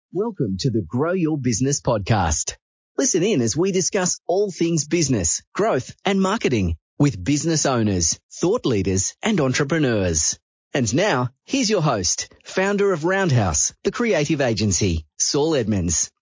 Welcome to the Grow Your Business podcast. Listen in as we discuss all things business, growth and marketing with business owners, thought leaders and entrepreneurs. And now, here's your host, founder of Roundhouse, the creative agency, Saul Edmonds.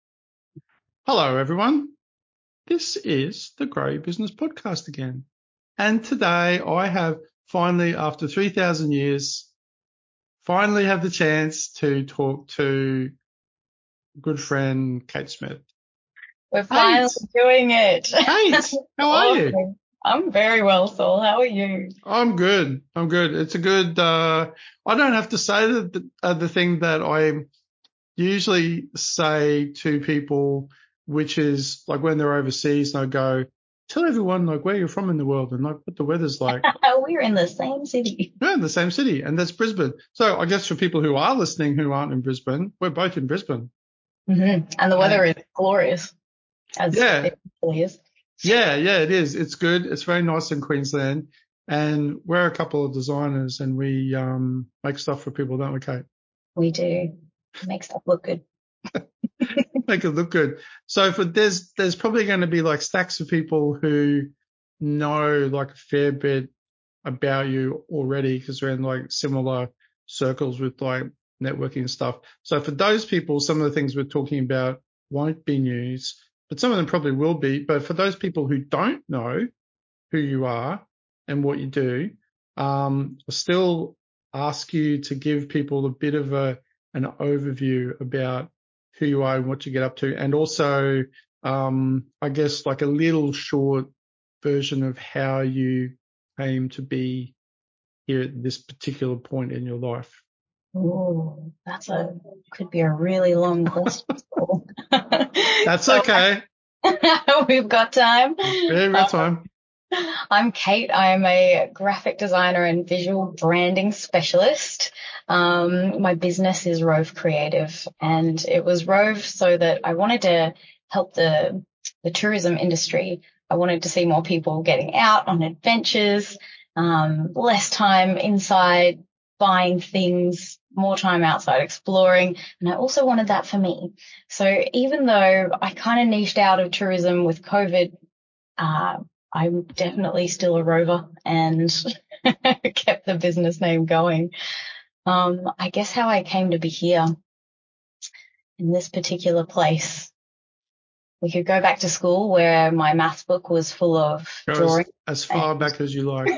Hello, everyone. This is the Grow Your Business podcast again. And today I have finally, after 3,000 years, finally have the chance to talk to good friend Kate Smith. We're finally doing it. Kate, how are you? I'm very well, Saul. How are you? I'm good. It's a good, I don't have to say the thing that I usually say to people, which is like when they're overseas and I go, tell everyone like where you're from in the world and like what the weather's like. We're in the same city. We're in the same city, and that's Brisbane. So I guess for people who are listening who aren't in Brisbane, we're both in Brisbane. Mm-hmm. And the weather is glorious, as it really is. Yeah, it is. It's good. It's very nice in Queensland, and we're a couple of designers, and we make stuff for people, don't we, Kate? We do. Make stuff look good. Make it look good. So there's probably going to be like stacks of people who know like a fair bit about you already because we're in like similar circles with like networking and stuff. So for those people, some of the things we're talking about won't be news, but some of them probably will be. But for those people who don't know who you are and what you do, I'll still ask you to give people a bit of an overview about who you are and what you get up to. And also, I guess like a little short version of how you came to be here at this particular point in your life. Oh, could be a really long question. That's okay. We've got time. Yeah, we've got time. I'm Kate. I'm a graphic designer and visual branding specialist. My business is Rove Creative, and it was Rove so that I wanted to help the tourism industry. I wanted to see more people getting out on adventures, less time inside buying things, more time outside exploring. And I also wanted that for me. So even though I kind of niched out of tourism with COVID, I'm definitely still a rover and kept the business name going. I guess how I came to be here in this particular place. We could go back to school where my maths book was full of drawings. As far back as you like.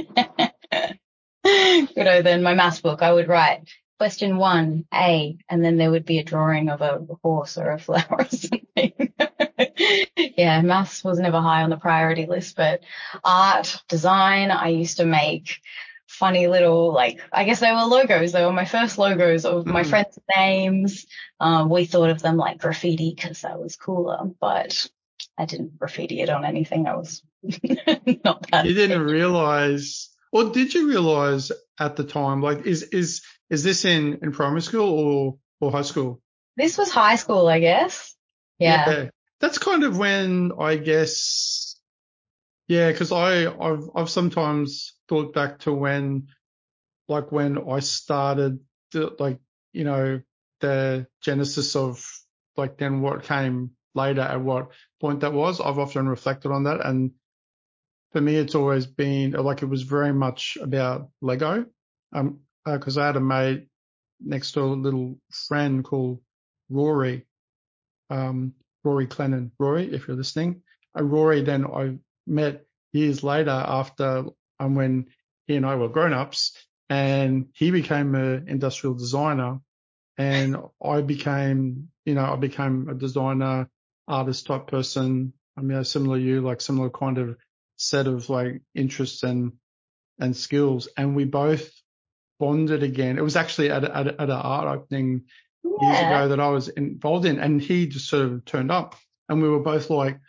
Good. Then my maths book, I would write question 1, A, and then there would be a drawing of a horse or a flower or something. Yeah, maths was never high on the priority list, but art, design, I used to make funny little, I guess they were logos. They were my first logos of my friends' names. We thought of them like graffiti because that was cooler, but I didn't graffiti it on anything. I was not that. You didn't realize, or did you realize at the time, like, is this in primary school or high school? This was high school, I guess. Yeah. That's kind of when I guess, because I've sometimes thought back to when I started, the genesis of then what came later at what point that was. I've often reflected on that, and for me, it's always been it was very much about Lego. Because I had a mate next door, a little friend called Rory. Rory Clennon. Rory, if you're listening. Rory, then I met years later after when he and I were grown-ups, and he became an industrial designer, and I became a designer, artist type person. I mean, similar to you, similar kind of set of interests and skills, and we both bonded again. It was actually at an art opening years ago that I was involved in, and he just sort of turned up, and we were both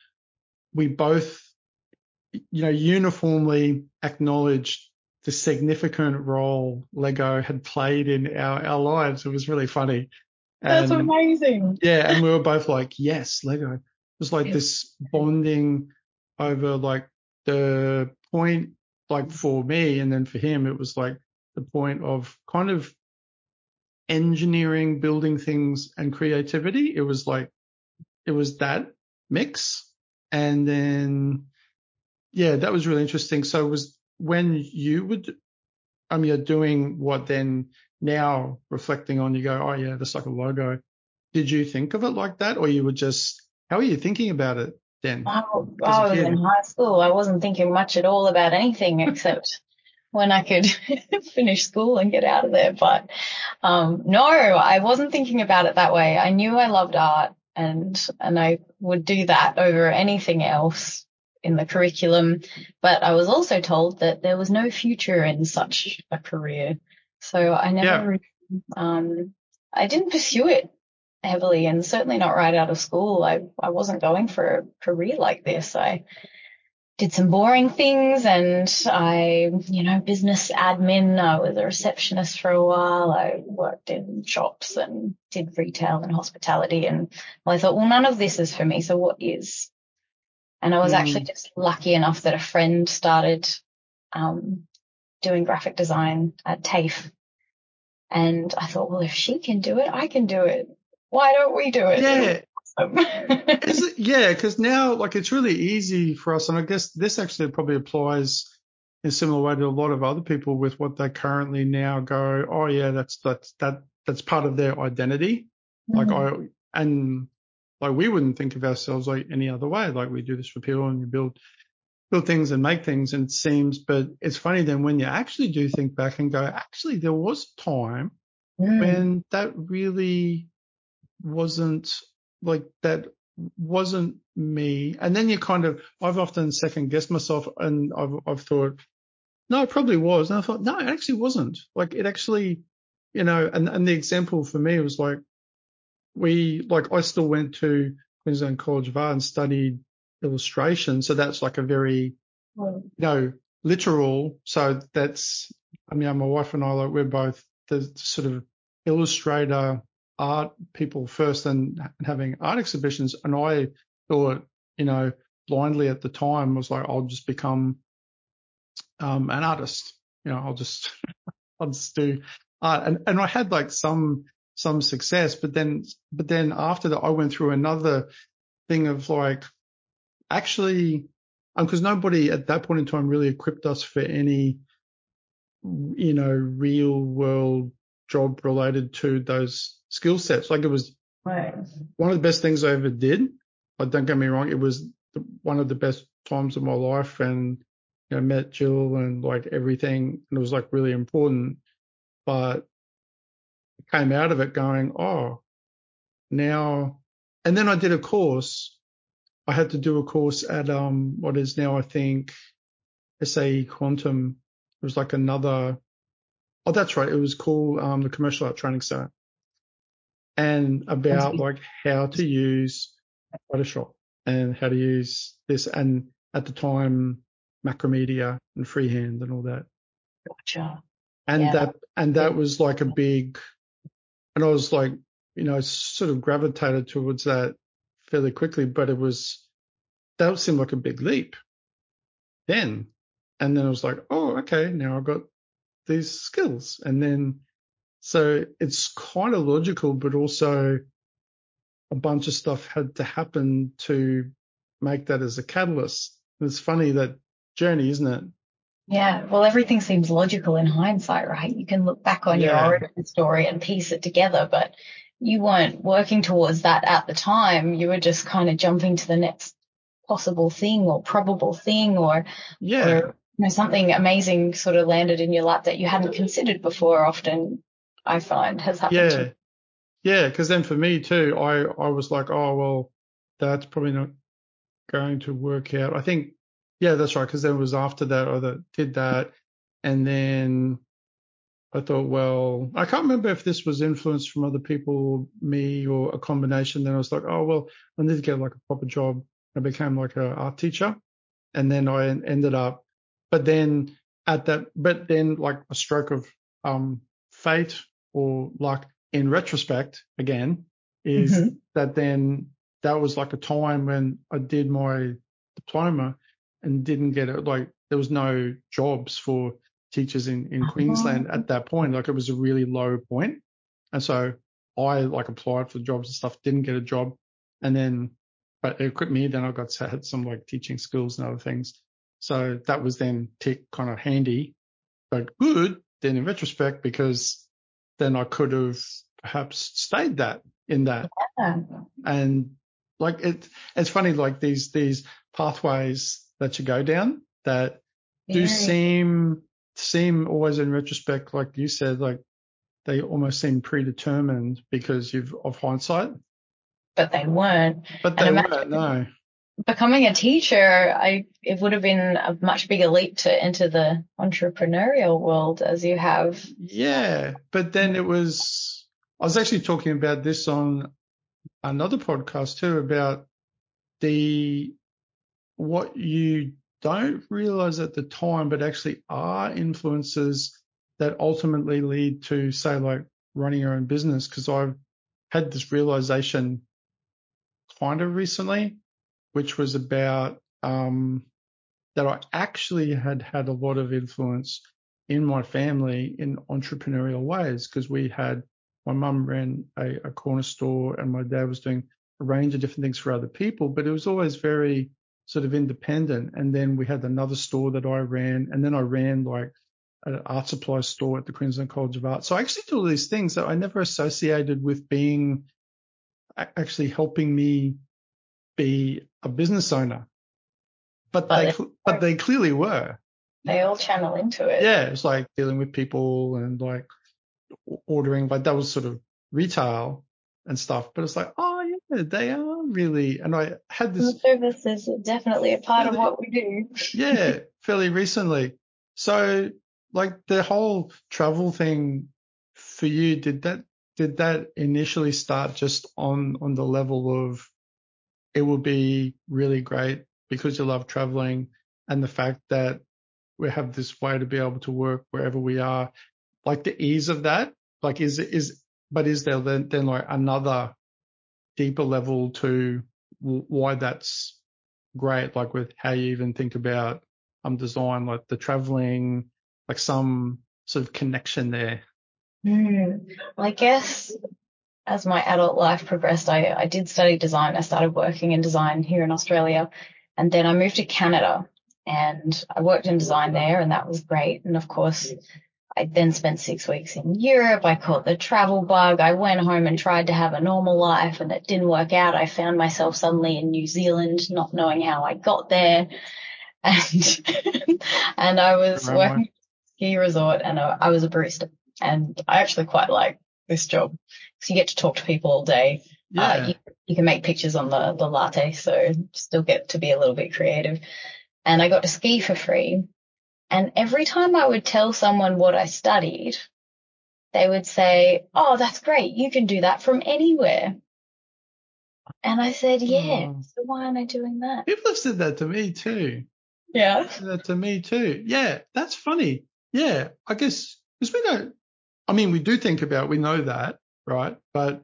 uniformly acknowledged the significant role Lego had played in our lives. It was really funny. That's amazing. Yeah, and we were both like, yes, Lego. It was this bonding over the point, for me, and then for him, it was the point of kind of engineering, building things, and creativity. It was that mix. And then, yeah, that was really interesting. So it was when you would, you're doing what then now reflecting on, you go, oh yeah, that's like a logo. Did you think of it like that, or you were just, how were you thinking about it then Oh, as a I was kid? in high school. I wasn't thinking much at all about anything except when I could finish school and get out of there. But no, I wasn't thinking about it that way. I knew I loved art and I would do that over anything else in the curriculum. But I was also told that there was no future in such a career. So I Yeah. never, I didn't pursue it heavily, and certainly not right out of school. I wasn't going for a career like this. I did some boring things and business admin. I was a receptionist for a while. I worked in shops and did retail and hospitality. And I thought, well, none of this is for me. So what is? And I was actually just lucky enough that a friend started doing graphic design at TAFE. And I thought, well, if she can do it, I can do it. Why don't we do it? Yeah. Awesome. Yeah, because now, like, it's really easy for us, and I guess this actually probably applies in a similar way to a lot of other people with what they currently now go, oh yeah, that's part of their identity. Like we wouldn't think of ourselves like any other way. Like, we do this for people, and you build things and make things, and it seems, but it's funny then when you actually do think back and go, actually, there was a time when that really wasn't wasn't me. And then I've often second guessed myself, and I've thought, no, it probably was. And I thought, no, it actually wasn't. Like, it actually, and the example for me was like, I still went to Queensland College of Art and studied illustration. So that's like a very, literal. So that's, my wife and I, like, we're both the sort of illustrator art people first and having art exhibitions. And I thought, blindly at the time was like, I'll just become an artist. I'll just do art. And I had like some success, but then after that, I went through another thing of like, actually, because nobody at that point in time really equipped us for any, real world job related to those skill sets. Like, it was one of the best things I ever did. But don't get me wrong, it was one of the best times of my life, and met Jill and like everything, and it was like really important. But I came out of it going, oh, now, and then I did a course. I had to do a course at what is now, I think, SAE Quantum. It was like another. Oh, that's right. It was called the Commercial Art Training Center, and about like how to use Photoshop and how to use this, and at the time, Macromedia and Freehand and all that. Gotcha. And that was like a big, and I was like, sort of gravitated towards that fairly quickly, but that seemed like a big leap then. And then I was like, oh, okay, now I've got these skills. And then, so it's kind of logical, but also a bunch of stuff had to happen to make that as a catalyst. And it's funny, that journey, isn't it? Yeah, well, everything seems logical in hindsight, right? You can look back on your origin story and piece it together, but you weren't working towards that at the time. You were just kind of jumping to the next possible thing or probable thing, or something amazing sort of landed in your lap that you hadn't considered before. Often, I find, has happened to me. Yeah, because then for me too, I was like, oh, well, that's probably not going to work out. I think, yeah, that's right, because then it was after that I did that. And then I thought, well, I can't remember if this was influenced from other people, me, or a combination. Then I was like, oh, well, I need to get like a proper job. I became like an art teacher. And then I ended up, but then like a stroke of fate or luck in retrospect again, is that then that was like a time when I did my diploma and didn't get it. Like, there was no jobs for teachers in Queensland at that point. Like, it was a really low point. And so I like applied for jobs and stuff, didn't get a job. And then, but it equipped me. Then I had some like teaching skills and other things. So that was then kind of handy, but good then in retrospect, because then I could have perhaps stayed in that. Yeah. And like it's funny, like these pathways that you go down that do seem always in retrospect, like you said, like they almost seem predetermined because of hindsight. But they weren't. But they weren't, no. Becoming a teacher, it would have been a much bigger leap to enter the entrepreneurial world as you have. Yeah, but then I was actually talking about this on another podcast too, about what you don't realize at the time, but actually are influences that ultimately lead to, say, like running your own business. Because I've had this realization kind of recently, which was about that I actually had a lot of influence in my family in entrepreneurial ways, because my mum ran a corner store and my dad was doing a range of different things for other people, but it was always very sort of independent. And then we had another store that I ran, and then I ran like an art supply store at the Queensland College of Art. So I actually did all these things that I never associated with being actually helping me be a business owner. But they clearly were. They all channel into it. Yeah, it's like dealing with people and like ordering, like that was sort of retail and stuff. But it's like, oh yeah, they are really. And I had this. The service is definitely a part of what we do. Yeah, fairly recently. So like the whole travel thing for you, did that initially start just on the level of it would be really great because you love traveling, and the fact that we have this way to be able to work wherever we are, like the ease of that, like is there then like another deeper level to why that's great, like with how you even think about design, like the traveling, like some sort of connection there? Well, I guess as my adult life progressed, I did study design. I started working in design here in Australia, and then I moved to Canada and I worked in design there, and that was great. And of course, I then spent 6 weeks in Europe. I caught the travel bug. I went home and tried to have a normal life, and it didn't work out. I found myself suddenly in New Zealand, not knowing how I got there. And and I was working at a ski resort, and I was a barista. And I actually quite like this job because you get to talk to people all day. Yeah. You can make pictures on the latte, so still get to be a little bit creative. And I got to ski for free. And every time I would tell someone what I studied, they would say, "Oh, that's great. You can do that from anywhere." And I said, "Yeah, so why aren't I doing that?" People have said that to me too. Yeah. That to me too. Yeah, that's funny. Yeah, I guess because we do think about, we know that, right? But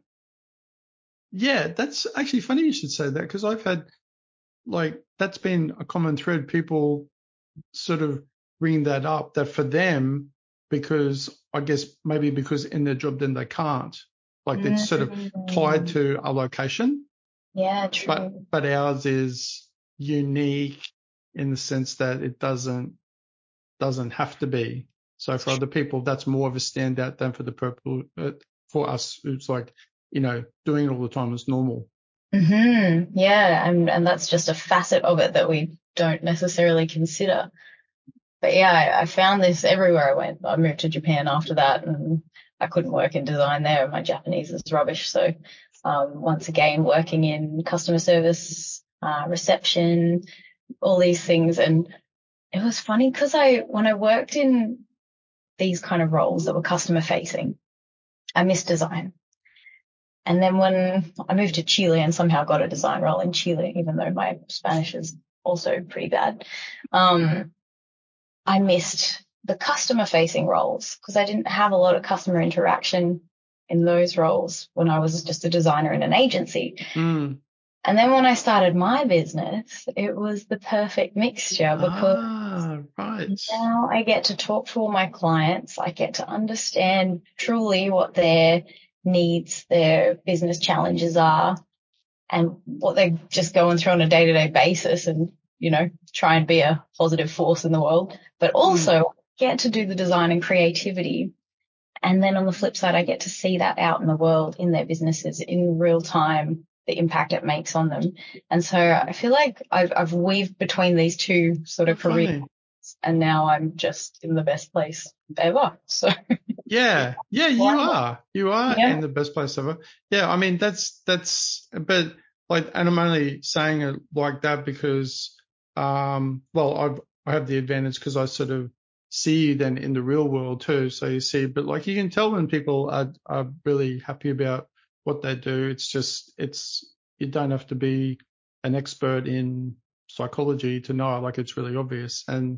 yeah, that's actually funny you should say that, because I've had, like, that's been a common thread. People sort of bring that up, that for them, because I guess maybe because in their job then they can't. Like it's sort of tied to a location. Yeah, true. But ours is unique in the sense that it doesn't have to be. So for other people, that's more of a standout than for us, it's like, doing it all the time is normal. Yeah, and that's just a facet of it that we don't necessarily consider. But yeah, I found this everywhere I went. I moved to Japan after that, and I couldn't work in design there. My Japanese is rubbish. So once again, working in customer service, reception, all these things. And it was funny because when I worked in these kind of roles that were customer facing, I missed design. And then when I moved to Chile and somehow got a design role in Chile, even though my Spanish is also pretty bad, I missed the customer facing roles because I didn't have a lot of customer interaction in those roles when I was just a designer in an agency. And then when I started my business, it was the perfect mixture, because now I get to talk to all my clients. I get to understand truly what their needs their business challenges are and what they're just going through on a day-to-day basis and, try and be a positive force in the world, but also get to do the design and creativity. And then on the flip side, I get to see that out in the world, in their businesses, in real time, the impact it makes on them. And so I feel like I've weaved between these two sort of careers, and now I'm just in the best place ever. So yeah, you are in the best place ever. Yeah, I mean but like, and I'm only saying it like that because, I have the advantage because I sort of see you then in the real world too. So you see, but like you can tell when people are really happy about what they do. It's just, you don't have to be an expert in psychology to know, like it's really obvious. And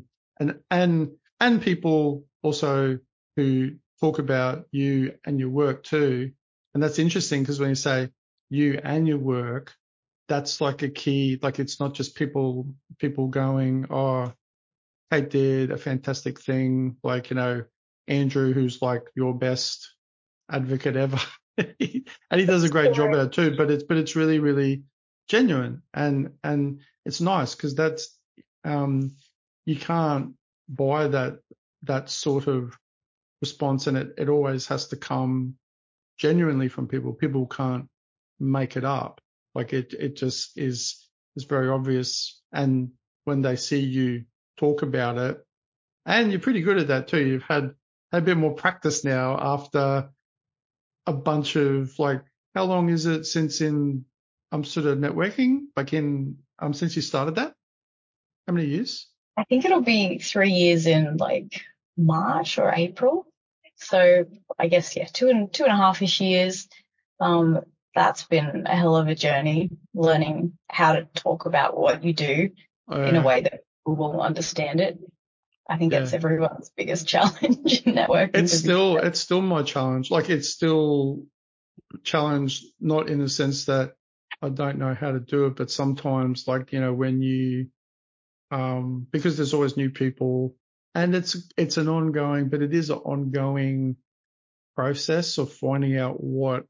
people also who talk about you and your work too. And that's interesting because when you say you and your work, that's like a key, like it's not just people going, oh, Kate did a fantastic thing. Like, Andrew, who's like your best advocate ever. And he does a great job at it too, but it's really, really genuine. And it's nice because that's, you can't buy that sort of response, and it always has to come genuinely from people. People can't make it up. Like it just is very obvious. And when they see you talk about it, and you're pretty good at that too. You've had a bit more practice now after a bunch of, like, how long is it since sort of networking, since you started that? How many years? I think it'll be 3 years in like March or April. So I guess, two and a half-ish years. That's been a hell of a journey, learning how to talk about what you do in a way that people will understand it. I think it's everyone's biggest challenge in networking. It's still my challenge. Like, it's still challenge, not in the sense that I don't know how to do it, but sometimes, like, when you, because there's always new people, and it's an ongoing, but it is an ongoing process of finding out what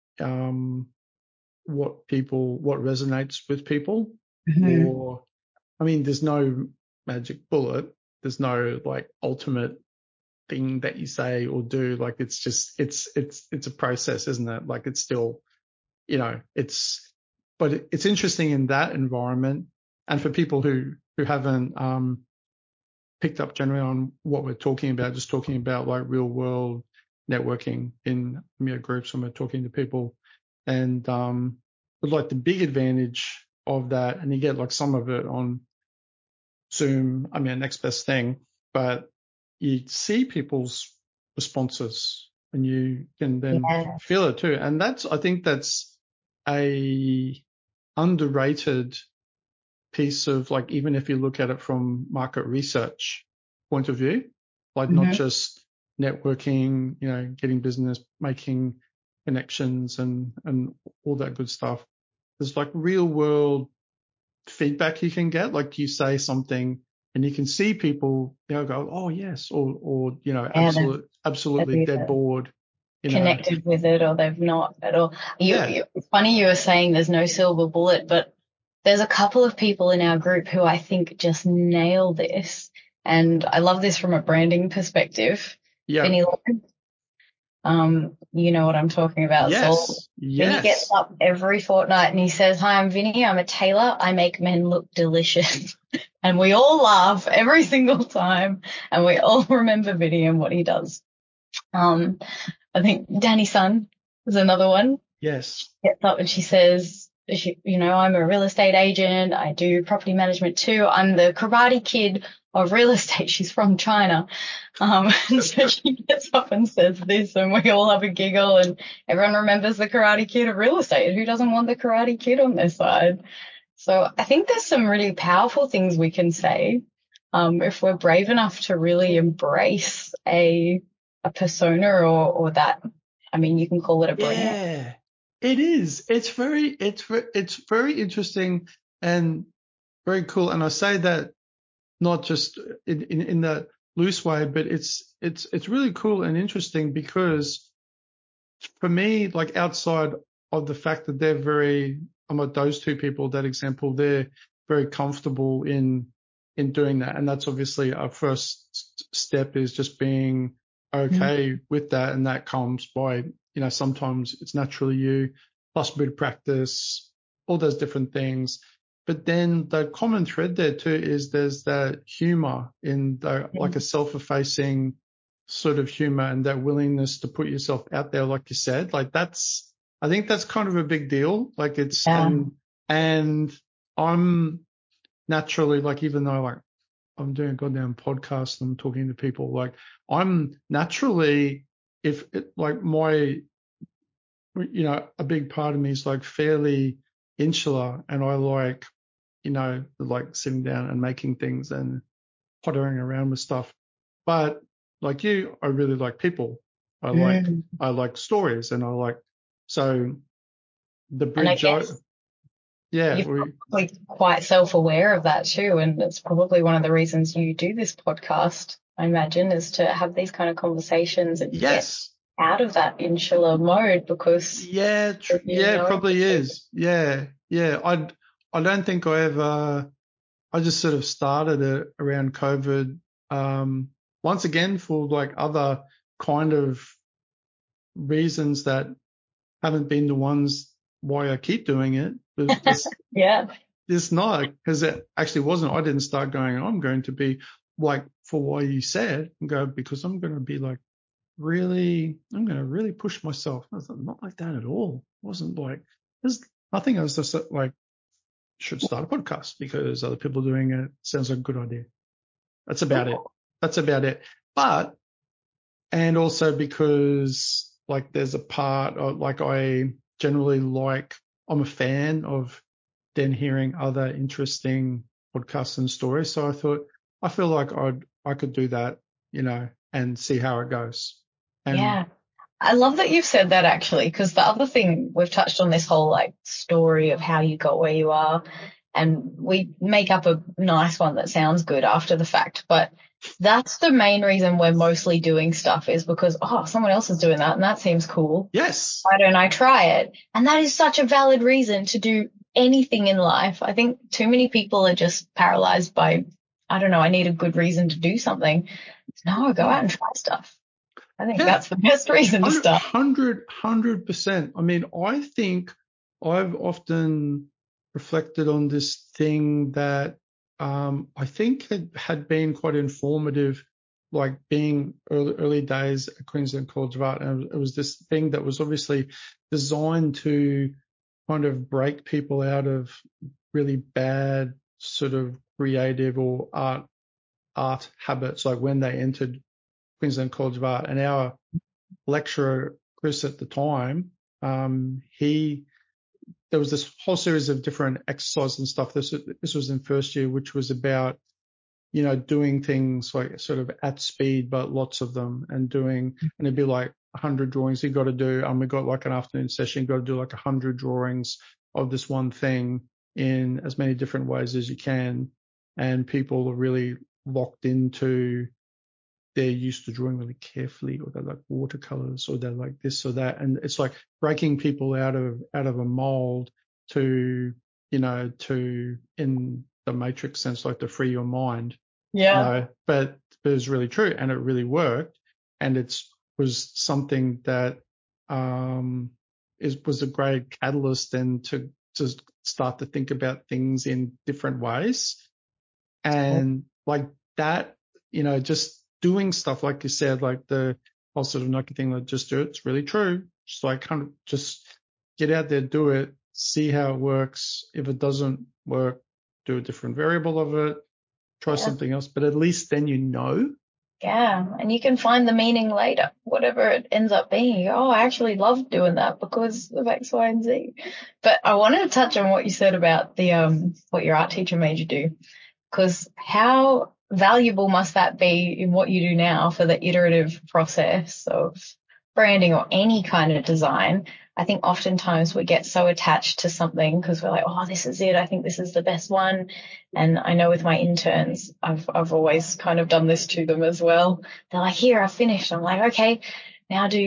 resonates with people. Or, I mean, there's no magic bullet. There's no like ultimate thing that you say or do. Like, it's just, it's a process, isn't it? Like, it's still, but it's interesting in that environment. And for people who haven't, picked up generally on what we're talking about, just talking about like real world networking in groups when we're talking to people. And, but like the big advantage of that, and you get like some of it on Zoom, next best thing, but you see people's responses and you can then feel it too. And I think that's a underrated piece of, like, even if you look at it from market research point of view, like not just networking, getting business, making connections and all that good stuff. There's like real world feedback you can get. Like, you say something and you can see people, go, oh yes, or absolutely dead bored. Connected with it, or they've not at all. It's funny you were saying there's no silver bullet, but there's a couple of people in our group who I think just nail this. And I love this from a branding perspective. Yeah. Vinny Lauren. You know what I'm talking about. Yes. So Vinny gets up every fortnight and he says, "Hi, I'm Vinny. I'm a tailor. I make men look delicious." And we all laugh every single time, and we all remember Vinny and what he does. I think Danny Sun is another one. Yes. Gets up and she says, I'm a real estate agent. I do property management too. I'm the Karate Kid of real estate. She's from China. And so she gets up and says this, and we all have a giggle, and everyone remembers the Karate Kid of real estate. Who doesn't want the Karate Kid on their side? So I think there's some really powerful things we can say, if we're brave enough to really embrace a persona or that. You can call it a brand. Yeah. It is. It's very interesting and very cool. And I say that not just in the loose way, but it's really cool and interesting because for me, like outside of the fact that I'm like those two people, that example, they're very comfortable in doing that. And that's obviously our first step, is just being okay with that. And that comes by, sometimes it's naturally you, plus a bit of practice, all those different things. But then the common thread there too is there's that humor in like a self-effacing sort of humor, and that willingness to put yourself out there, like you said. Like I think that's kind of a big deal. Like and I'm naturally, like, even though like I'm doing a goddamn podcast and I'm talking to people, like I'm naturally, a big part of me is like fairly insular, and I like, like sitting down and making things and pottering around with stuff. But like you, I really like people. I like stories, and so the And I bridge. guess Yeah. you're probably quite self-aware of that too. And it's probably one of the reasons you do this podcast, I imagine, is to have these kind of conversations and get out of that insular mode, because it probably is. Yeah. I don't think I just sort of started it around COVID. Once again, for like other kind of reasons that haven't been the ones why I keep doing it. It's not, because it actually wasn't. I didn't start going, I'm going to be like, for what you said, and go, because I'm going to be like, I'm going to really push myself. I was not like that at all. It wasn't like, there's nothing. I was just like, should start a podcast because other people are doing it. Sounds like a good idea. That's about it. But, and also because like there's a part of, like, I generally I'm a fan of then hearing other interesting podcasts and stories. So I feel like I could do that, and see how it goes. Yeah. I love that you've said that, actually, because the other thing, we've touched on this whole like story of how you got where you are, and we make up a nice one that sounds good after the fact. But that's the main reason we're mostly doing stuff, is because, someone else is doing that and that seems cool. Yes. Why don't I try it? And that is such a valid reason to do anything in life. I think too many people are just paralyzed by, I don't know, I need a good reason to do something. No, go out and try stuff. I think that's the best reason to start. 100%. I mean, I think I've often reflected on this thing that I think had been quite informative, like being early days at Queensland College of Art. And it was this thing that was obviously designed to kind of break people out of really bad sort of creative or art habits, like when they entered Queensland College of Art. And our lecturer, Chris, at the time, there was this whole series of different exercises and stuff. This was in first year, which was about, doing things like sort of at speed, but lots of them, and it'd be like 100 drawings you got to do. And we got like an afternoon session, you got to do like 100 drawings of this one thing in as many different ways as you can. And people are really locked into, they're used to drawing really carefully, or they're like watercolors, or they're like this or that. And it's like breaking people out of a mold to, to, in the Matrix sense, like to free your mind. Yeah. But it was really true, and it really worked. And was something that was a great catalyst then to start to think about things in different ways. And like that, just doing stuff, like you said, like the whole sort of Nike thing, like just do it. It's really true. Just like kind of just get out there, do it, see how it works. If it doesn't work, do a different variable of it, try something else, but at least then Yeah, and you can find the meaning later, whatever it ends up being. I actually love doing that because of X, Y, and Z. But I wanted to touch on what you said about the what your art teacher made you do, because how valuable must that be in what you do now for the iterative process of branding or any kind of design? I think oftentimes we get so attached to something because we're like, this is it. I think this is the best one. And I know with my interns, I've always kind of done this to them as well. They're like, here, I've finished. I'm like, okay, now do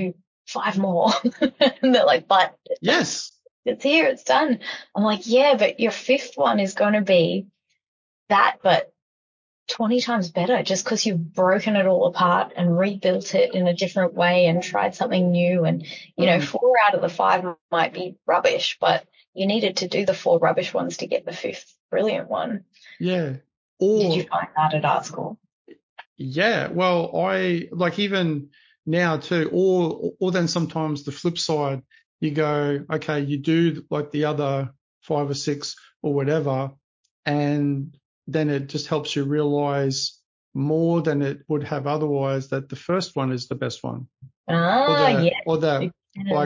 5 more. And they're like, but Yes. it's here, it's done. I'm like, yeah, but your 5th one is going to be that, but 20 times better just because you've broken it all apart and rebuilt it in a different way and tried something new. And, 4 out of the 5 might be rubbish, but you needed to do the 4 rubbish ones to get the 5th brilliant one. Yeah. Did you find that at art school? Yeah. Well, I like even now too, or then sometimes the flip side, you go, okay, you do like the other 5 or 6 or whatever, and then it just helps you realize more than it would have otherwise that the first one is the best one. Yeah. Like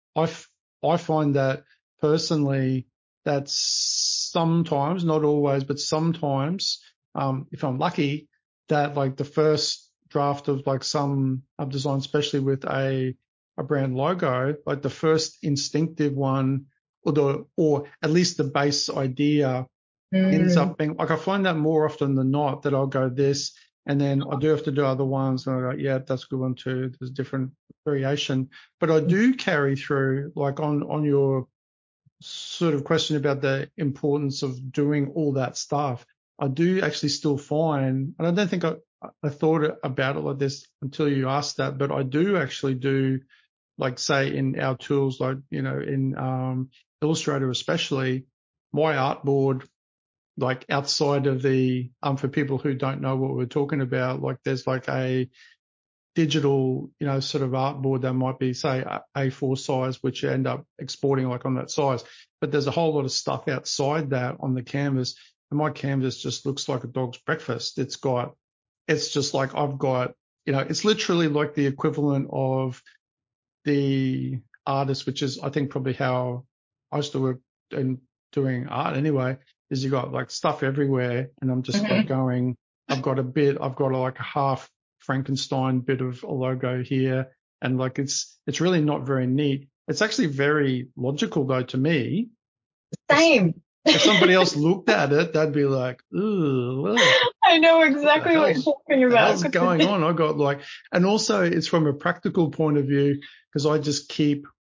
I find that personally, that's sometimes, not always, but sometimes, if I'm lucky, that like the first draft of like some design, especially with a brand logo, like the first instinctive one, or at least the base idea ends up being like, I find that more often than not that I'll go this, and then I do have to do other ones, and I go, yeah, that's a good one too. There's different variation, but I do carry through, like on your sort of question about the importance of doing all that stuff. I do actually still find, and I don't think I thought about it like this until you asked that, but I do actually do, like say in our tools, like, in Illustrator especially, my artboard, like outside of the, for people who don't know what we're talking about, like there's like a digital, sort of artboard that might be, say, A4 size, which you end up exporting like on that size. But there's a whole lot of stuff outside that on the canvas. And my canvas just looks like a dog's breakfast. It's just like I've got, it's literally like the equivalent of the artist, which is, I think, probably how I used to work in doing art anyway, is you got like stuff everywhere. And I'm just like going, I've got like a half Frankenstein bit of a logo here. And like, it's really not very neat. It's actually very logical though to me. Same. If somebody else looked at it, they'd be like, ooh, I know exactly what you're talking about. What's going on? I got like, and also it's from a practical point of view, because I just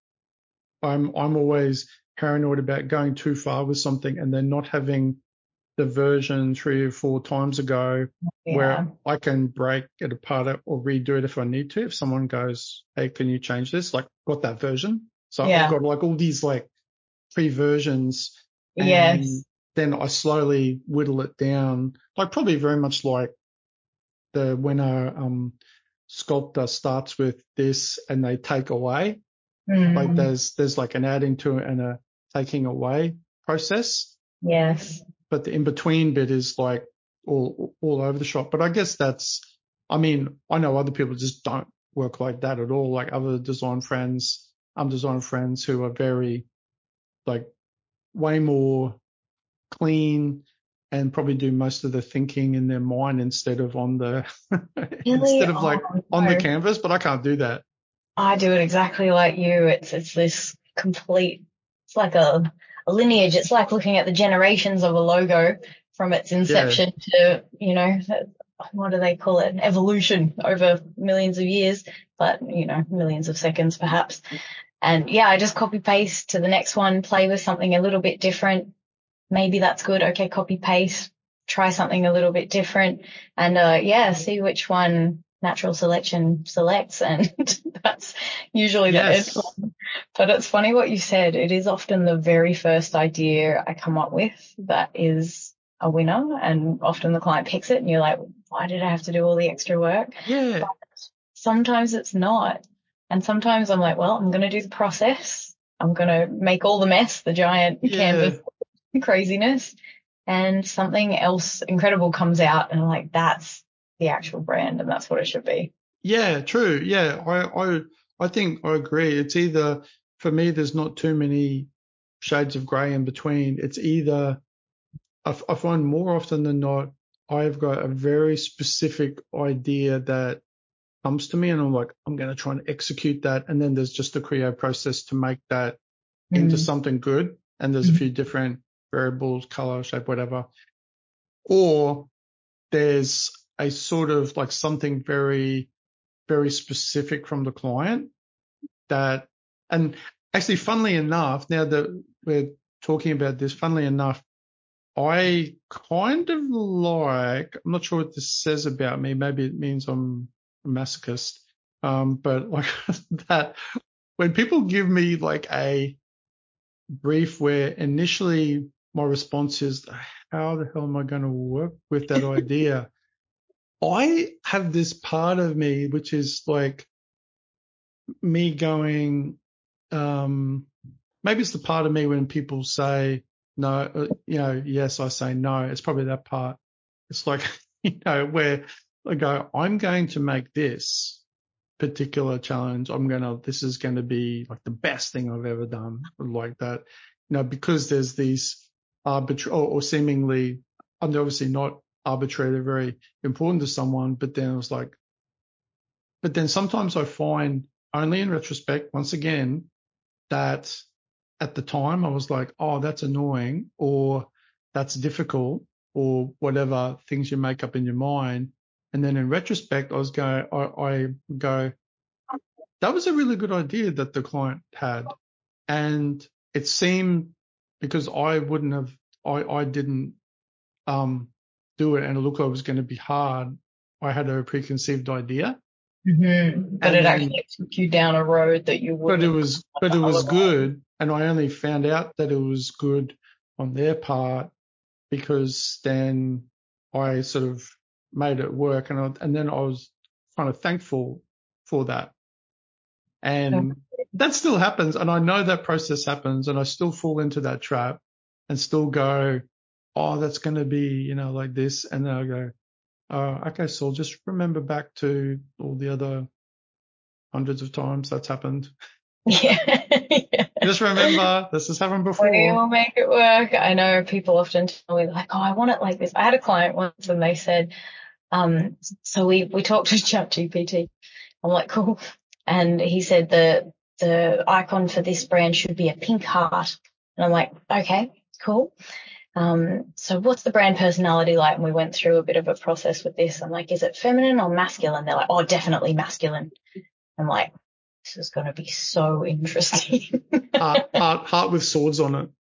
I'm always paranoid about going too far with something and then not having the version 3 or 4 times ago where I can break it apart or redo it if I need to. If someone goes, hey, can you change this? Like, got that version. So I've got like all these like pre-versions, and then I slowly whittle it down, like probably very much like when a sculptor starts with this and they take away, like there's like an adding to it and a taking away process. Yes. But the in between bit is like all over the shop. But I guess I know other people just don't work like that at all. Like other design friends who are very like way more clean and probably do most of the thinking in their mind instead of on the on the canvas. But I can't do that. I do it exactly like you. It's this complete, it's like a lineage. It's like looking at the generations of a logo from its inception to, what do they call it? Evolution over millions of years, but, millions of seconds perhaps. And I just copy paste to the next one, play with something a little bit different. Maybe that's good. Okay, copy paste, try something a little bit different, and see which one natural selection selects, and that's usually the end one. But it's funny what you said. It is often the very first idea I come up with that is a winner, and often the client picks it and you're like, why did I have to do all the extra work? Yeah. But sometimes it's not. And sometimes I'm like, well, I'm going to do the process. I'm going to make all the mess, the giant canvas craziness, and something else incredible comes out, and I'm like, that's the actual brand, and that's what it should be. Yeah, true. Yeah, I think I agree. It's either, for me, there's not too many shades of grey in between. It's either, I find more often than not, I've got a very specific idea that comes to me and I'm like, I'm going to try and execute that. And then there's just a creative process to make that into something good. And there's a few different variables, color, shape, whatever. Or there's a sort of like something very, very specific from the client. that, and actually, funnily enough, now that we're talking about this, funnily enough, I kind of like, I'm not sure what this says about me. Maybe it means I'm a masochist. But like that, when people give me like a brief where initially my response is, how the hell am I going to work with that idea? I have this part of me, which is like me going, maybe it's the part of me when people say no, yes, I say no. It's probably that part. It's like, where I go, I'm going to make this particular challenge. This is going to be like the best thing I've ever done, like that, because there's these arbitrary or seemingly, and obviously not arbitrary, very important to someone, but then sometimes I find only in retrospect, once again, that at the time I was like, oh, that's annoying, or that's difficult, or whatever things you make up in your mind. And then in retrospect, I go, that was a really good idea that the client had. And it seemed, because I didn't do it and it looked like it was going to be hard, I had a preconceived idea. Mm-hmm. But it actually took you down a road that you wouldn't. But it was good, and I only found out that it was good on their part because then I sort of made it work, and then I was kind of thankful for that. And that still happens, and I know that process happens, and I still fall into that trap and still go, oh, that's going to be, like this, and then I go, oh, okay, so just remember back to all the other hundreds of times that's happened. Yeah. Just remember, this has happened before. We will make it work. I know people often tell me like, oh, I want it like this. I had a client once and they said, so we talked to ChatGPT. I'm like, cool. And he said the icon for this brand should be a pink heart. And I'm like, okay, cool. So what's the brand personality like? And we went through a bit of a process with this. I'm like, is it feminine or masculine? They're like, oh, definitely masculine. I'm like, this is going to be so interesting. Heart with swords on it.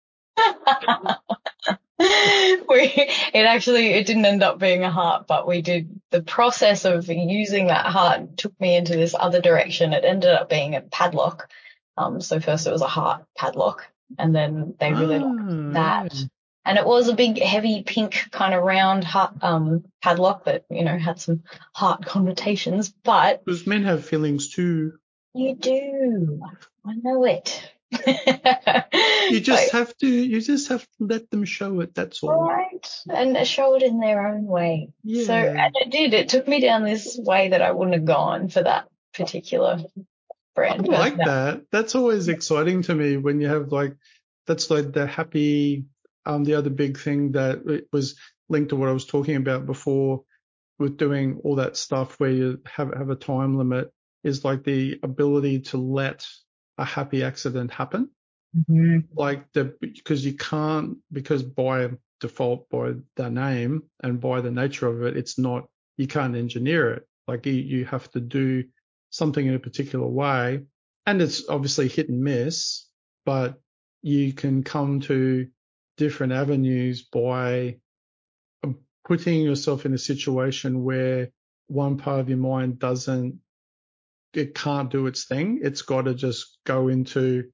It didn't end up being a heart, but we did the process of using that heart took me into this other direction. It ended up being a padlock. So first it was a heart padlock, and then they really liked that. Yeah. And it was a big, heavy, pink kind of round heart, padlock that, had some heart connotations, but. Because men have feelings too. You do. I know it. You just have to let them show it. That's all. Right. And show it in their own way. Yeah. So, and it took me down this way that I wouldn't have gone for that particular brand. I like that. That's always exciting to me when you have that's like the happy, the other big thing that it was linked to what I was talking about before with doing all that stuff where you have a time limit is like the ability to let a happy accident happen. Mm-hmm. Because by default, by the name and by the nature of it, you can't engineer it. Like you have to do something in a particular way, and it's obviously hit and miss, but you can come to different avenues by putting yourself in a situation where one part of your mind it can't do its thing. It's got to just go into,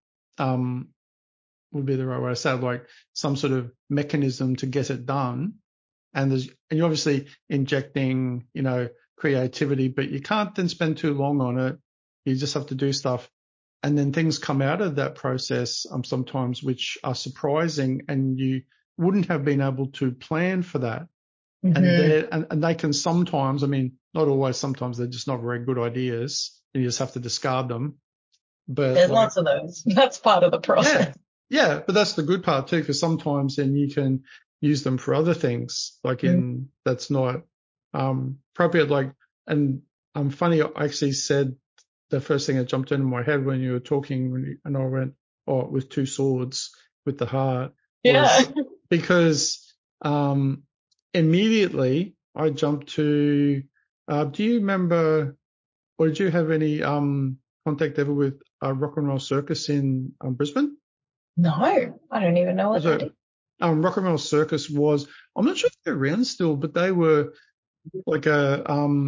would be the right way to say it, like some sort of mechanism to get it done. And you're obviously injecting, creativity, but you can't then spend too long on it. You just have to do stuff. And then things come out of that process, sometimes which are surprising, and you wouldn't have been able to plan for that. Mm-hmm. And they can sometimes, not always, sometimes they're just not very good ideas and you just have to discard them. But there's lots of those. That's part of the process. Yeah, but that's the good part too, because sometimes then you can use them for other things, that's not appropriate. And funny, I actually said the first thing that jumped into my head when you were talking, and I went, oh, with two swords with the heart. Yeah. Because immediately I jumped to, do you remember, or did you have any contact ever with Rock and Roll Circus in Brisbane? No, I don't even know what that is. Rock and Roll Circus was, I'm not sure if they're around still, but they were like a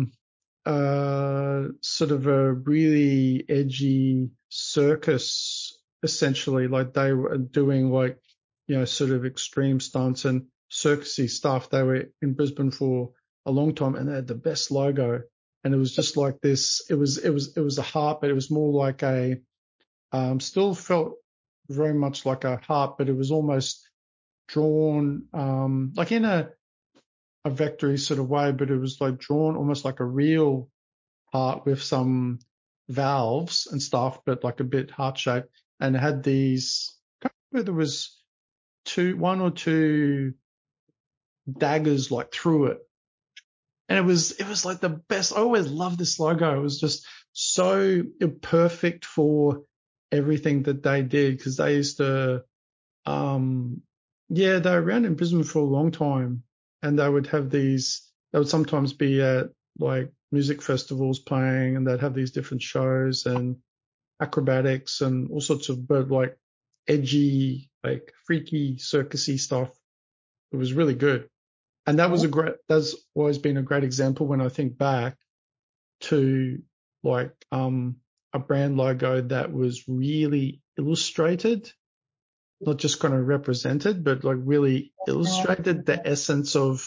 sort of a really edgy circus, essentially. Like they were doing like, sort of extreme stunts and circusy stuff. They were in Brisbane for a long time, and they had the best logo. And it was just like this. It was a harp, but it was more like a still felt very much like a harp, but it was almost drawn like in a vectory sort of way, but it was like drawn almost like a real heart with some valves and stuff, but like a bit heart shaped, and it had these. I can't remember, there was one or two daggers like through it, and it was like the best. I always loved this logo. It was just so perfect for everything that they did, because they used to they were around in Brisbane for a long time, and they would sometimes be at like music festivals playing, and they'd have these different shows and acrobatics and all sorts of, but like edgy, like freaky, circusy stuff. It was really good. And that's always been a great example when I think back to like a brand logo that was really illustrated, not just kind of represented, but like really illustrated the essence of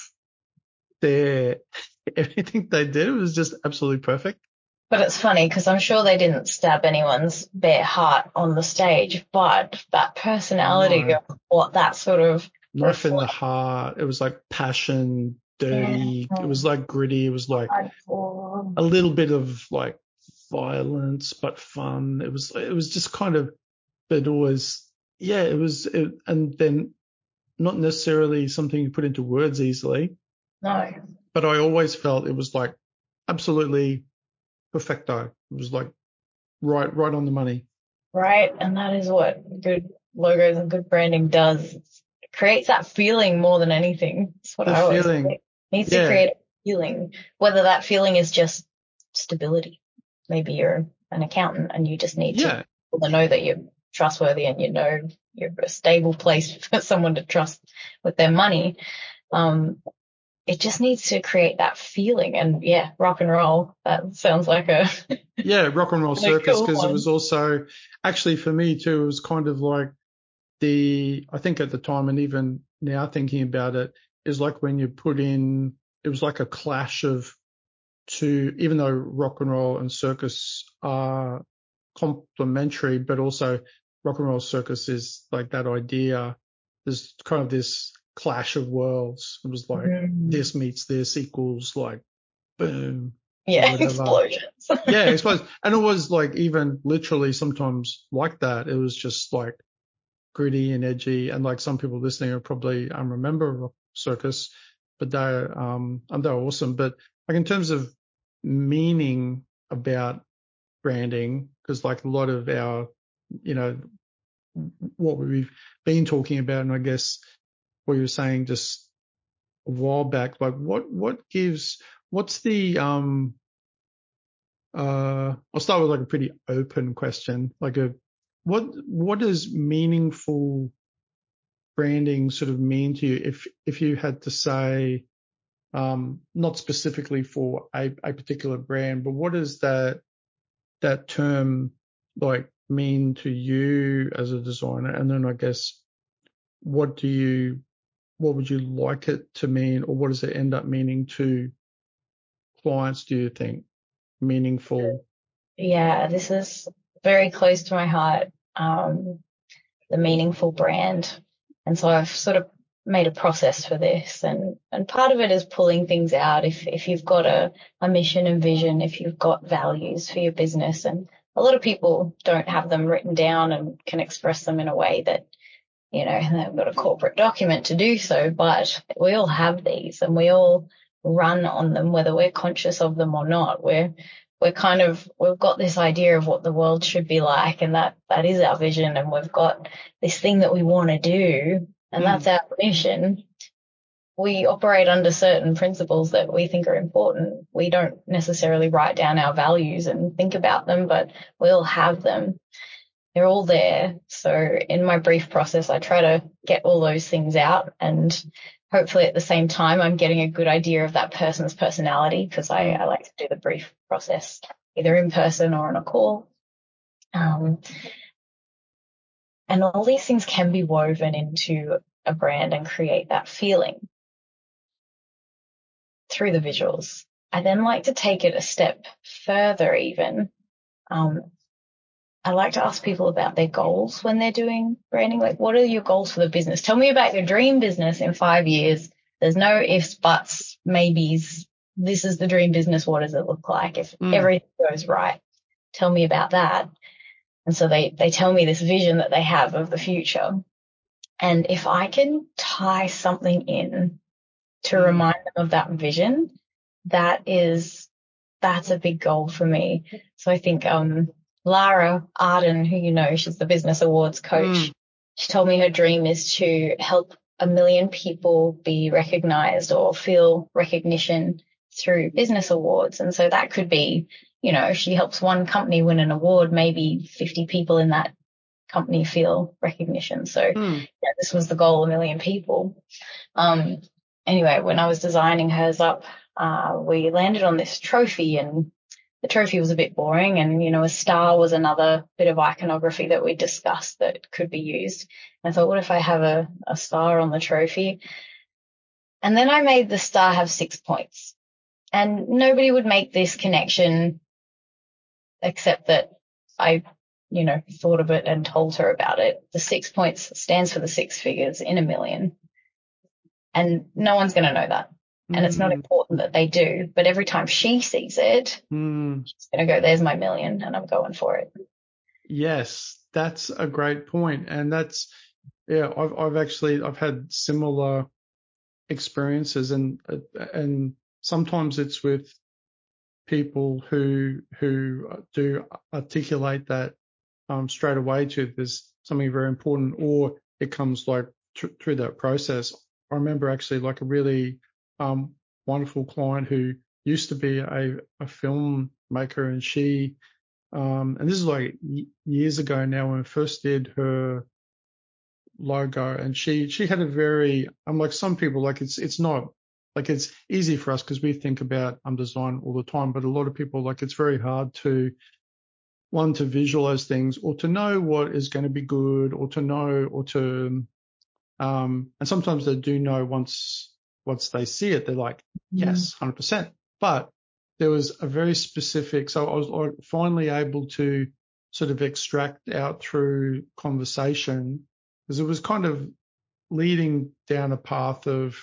everything they did. It was just absolutely perfect. But it's funny because I'm sure they didn't stab anyone's bare heart on the stage, but that personality of what that sort of knife in the heart. It was like passion, dirty. Yeah. It was like gritty. It was like a little bit of like violence, but fun. It was just kind of, but always, and then not necessarily something you put into words easily. No. But I always felt it was like absolutely perfecto. It was like right on the money. Right, and that is what good logos and good branding does. It creates that feeling more than anything. That's what I always say. It needs to create a feeling, whether that feeling is just stability. Maybe you're an accountant and you just need to know that you're trustworthy and you're a stable place for someone to trust with their money. It just needs to create that feeling. And rock and roll, that sounds like a Rock and Roll Circus, because it was also actually for me too, it was kind of like I think at the time, and even now thinking about it, is like when you put in, it was like a clash of two, even though rock and roll and circus are complementary, but also rock and roll circus is like that idea. There's kind of this clash of worlds. It was like this meets this equals like boom. Yeah, explosions. Explosions. And it was like even literally sometimes like that. It was just like gritty and edgy. And like some people listening will probably remember Rock Circus, but they're awesome. But like in terms of meaning about branding, because like a lot of our, what we've been talking about, and I guess what you were saying just a while back, like what's the I'll start with like a pretty open question, like what does meaningful branding sort of mean to you if you had to say, not specifically for a particular brand, but what does that term like mean to you as a designer? And then I guess what would you like it to mean, or what does it end up meaning to clients, do you think? Meaningful. Yeah, this is very close to my heart, the meaningful brand. And so I've sort of made a process for this, and part of it is pulling things out. If you've got a mission and vision, if you've got values for your business, and a lot of people don't have them written down and can express them in a way that, they've got a corporate document to do so, but we all have these and we all run on them, whether we're conscious of them or not. We've got this idea of what the world should be like, and that is our vision, and we've got this thing that we want to do, and that's our mission. we operate under certain principles that we think are important. We don't necessarily write down our values and think about them, but we'll have them. They're all there. So in my brief process, I try to get all those things out, and hopefully at the same time, I'm getting a good idea of that person's personality, because I like to do the brief process either in person or on a call. And all these things can be woven into a brand and create that feeling through the visuals. I then like to take it a step further even. I like to ask people about their goals when they're doing branding. Like, what are your goals for the business? Tell me about your dream business in 5 years. There's no ifs, buts, maybes. This is the dream business. What does it look like if everything goes right? Tell me about that. And so they tell me this vision that they have of the future. And if I can tie something in to remind them of that vision, that's a big goal for me. So I think Lara Arden, who you know, she's the business awards coach, she told me her dream is to help 1 million people be recognized or feel recognition through business awards. And so that could be, you know, if she helps one company win an award, maybe 50 people in that company feel recognition. So yeah, this was the goal, 1 million people. Anyway, when I was designing hers up, we landed on this trophy, and the trophy was a bit boring, and, you know, a star was another bit of iconography that we discussed that could be used. And I thought, what if I have a star on the trophy? And then I made the star have 6 points. And nobody would make this connection except that I, you know, thought of it and told her about it. The 6 points stands for the 6 figures in 1 million. And no one's going to know that. And it's not important that they do, but every time she sees it, she's going to go, there's my 1 million, and I'm going for it. Yes, that's a great point. And that's, yeah, I've had similar experiences, and sometimes it's with people who do articulate that straight away to there's something very important, or it comes like through that process. I remember actually like a really wonderful client who used to be a filmmaker, and she and this is like years ago now when we first did her logo, and she had a very like some people, like it's not like it's easy for us because we think about design all the time, but a lot of people, like, it's very hard to visualize things, or to know what is going to be good, or to know, or to and sometimes they do know once they see it, they're like, yes, 100%. But there was a very specific, so I was finally able to sort of extract out through conversation, because it was kind of leading down a path of,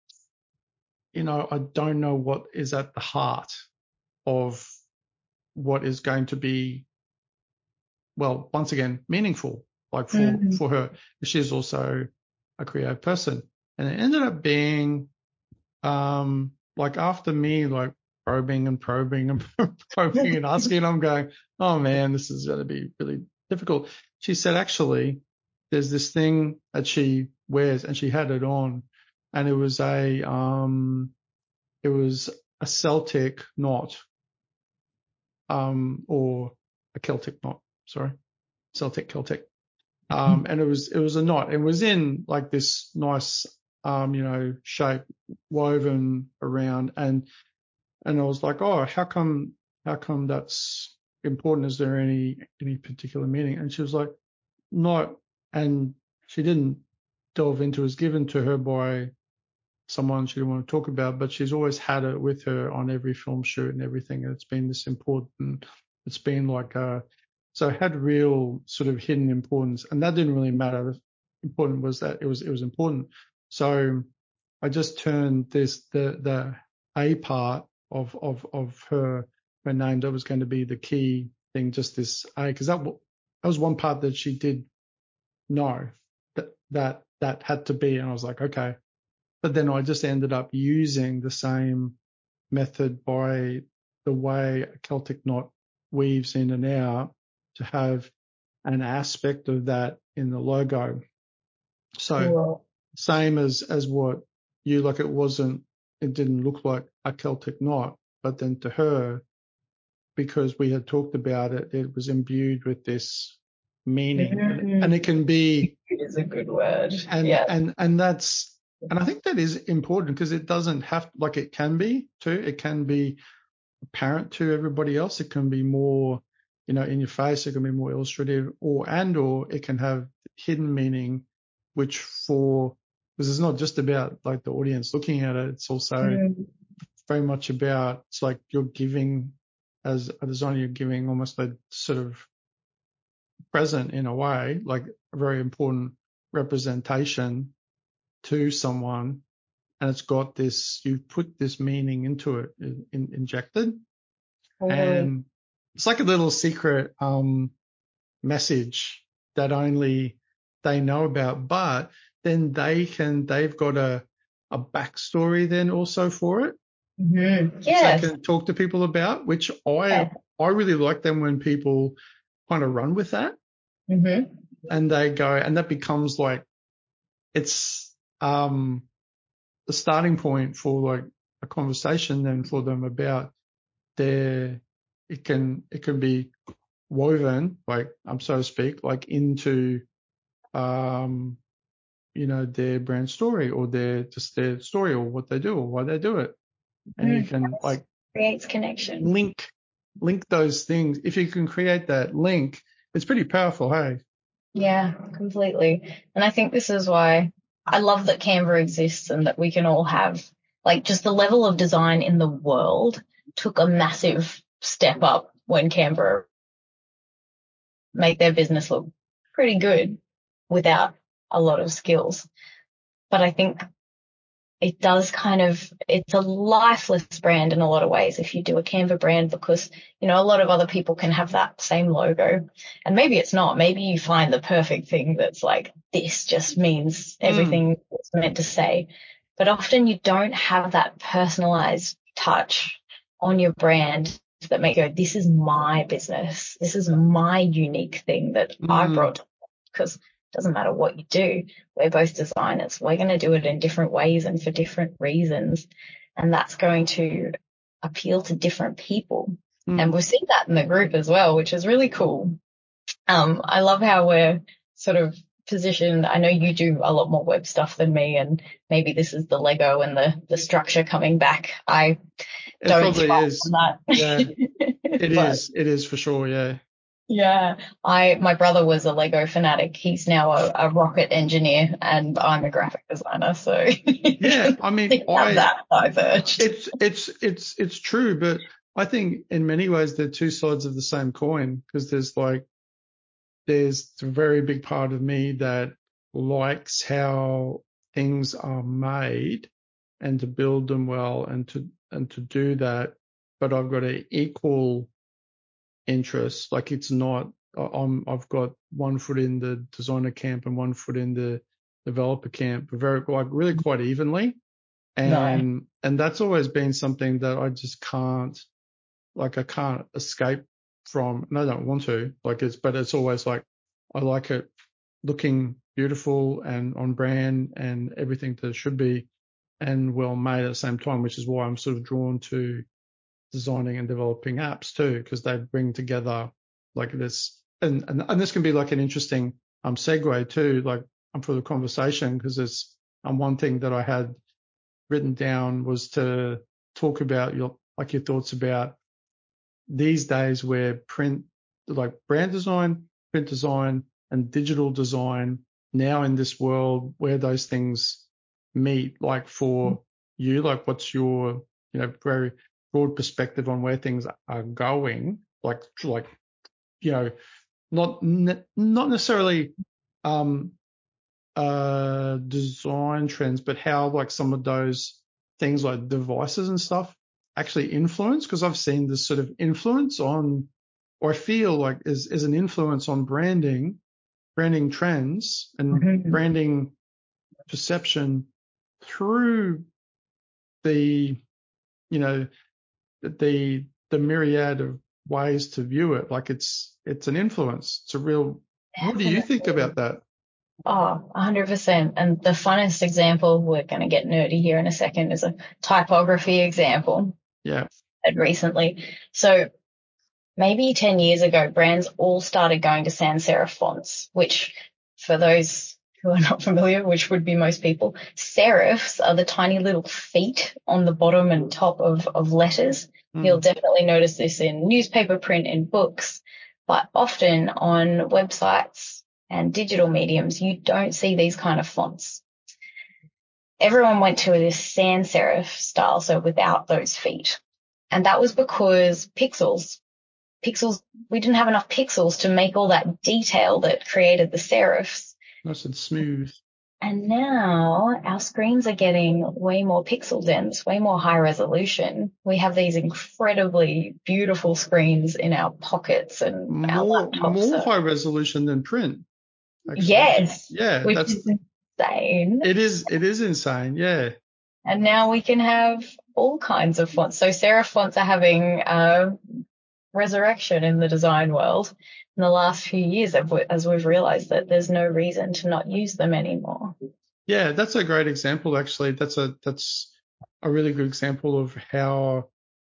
you know, I don't know what is at the heart of what is going to be, well, once again, meaningful, like for her. She's also a creative person. And it ended up being, like, after me, like, probing and probing and asking, I'm going, oh man, this is going to be really difficult. She said, actually, there's this thing that she wears, and she had it on, and it was a Celtic knot, or a Celtic knot, sorry, Celtic. And it was a knot. It was in like this nice, you know, shape woven around, and I was like, oh, how come that's important? Is there any particular meaning? And she was like, no. And she didn't delve into it. It was given to her by someone she didn't want to talk about, but she's always had it with her on every film shoot and everything. And it's been this important. It's been like so it had real sort of hidden importance, and that didn't really matter. The important was that it was important. So I just turned the A part of her name that was going to be the key thing, just this A, because that was one part that she did know that had to be, and I was like, okay. But then I just ended up using the same method by the way a Celtic knot weaves in and out to have an aspect of that in the logo. So same as what you, like it didn't look like a Celtic knot, but then to her, because we had talked about it, it was imbued with this meaning, and it can be. It is a good word. And Yeah. and I think that is important, because it doesn't have, like, it can be too. It can be apparent to everybody else. It can be more, in your face. It can be more illustrative, or it can have hidden meaning, which because it's not just about like the audience looking at it. It's also very much about, it's like you're giving, as a designer, you're giving almost a sort of present, in a way, like a very important representation to someone, and it's got this, you've put this meaning into it, injected. Totally. And it's like a little secret message that only they know about, but then they've got a backstory then also for it, which they Yes. can talk to people about, which Yeah. I really like them when people kind of run with that, and they go, and that becomes like, it's the starting point for like a conversation then for them about it can be woven, like, so to speak, like into their brand story, or their story, or what they do, or why they do it. And you can like creates connection. link those things. If you can create that link, it's pretty powerful. Hey. Yeah, completely. And I think this is why I love that Canva exists, and that we can all have, like, just the level of design in the world took a massive step up when Canva made their business look pretty good without a lot of skills. But I think it does it's a lifeless brand in a lot of ways if you do a Canva brand, because, a lot of other people can have that same logo, and maybe it's not. Maybe you find the perfect thing that's like, this just means everything it's meant to say. But often you don't have that personalized touch on your brand that make you go, this is my business. This is my unique thing that I brought, because it doesn't matter what you do. We're both designers. We're going to do it in different ways and for different reasons. And that's going to appeal to different people. And we've seen that in the group as well, which is really cool. I love how we're sort of positioned. I know you do a lot more web stuff than me, and maybe this is the Lego and the structure coming back. It don't probably is. On that. Yeah, it is for sure. Yeah. Yeah, my brother was a Lego fanatic. He's now a rocket engineer, and I'm a graphic designer. So yeah, I mean, that diverged. It's true, but I think in many ways they're two sides of the same coin, because there's a very big part of me that likes how things are made, and to build them well, and to do that, but I've got an equal interest. Like, it's not, I've got one foot in the designer camp and one foot in the developer camp, very, like, really quite evenly. And that's always been something that I just can't escape from, and I don't want to, but it's always like, I like it looking beautiful and on brand and everything that it should be, and well made at the same time, which is why I'm sort of drawn to designing and developing apps too, because they bring together like this, and this can be like an interesting segue too, like, for the conversation, because it's one thing that I had written down was to talk about your thoughts about these days, where print, like brand design, print design, and digital design, now in this world where those things meet, like for you, like what's your, very broad perspective on where things are going, like, not necessarily design trends, but how like some of those things like devices and stuff actually influence, because I've seen this sort of influence on, or I feel like is an influence on branding trends and branding perception through the, the myriad of ways to view it. Like, it's an influence. It's a real, what do you think about that? Oh, 100%. And the funnest example, we're going to get nerdy here in a second, is a typography example Yeah. recently. So maybe 10 years ago, brands all started going to sans serif fonts, which for those who are not familiar, which would be most people, serifs are the tiny little feet on the bottom and top of letters. You'll definitely notice this in newspaper print, in books, but often on websites and digital mediums, you don't see these kind of fonts. Everyone went to this sans serif style, so without those feet. And that was because pixels, we didn't have enough pixels to make all that detail that created the serifs. Nice and smooth. And now our screens are getting way more pixel dense, way more high resolution. We have these incredibly beautiful screens in our pockets and our laptops. More high resolution than print, actually. Yes. Yeah, which is insane. It is insane. Yeah. And now we can have all kinds of fonts. So serif fonts are having resurrection in the design world in the last few years, as we've realized that there's no reason to not use them anymore. Yeah, that's a great example, actually. That's a really good example of how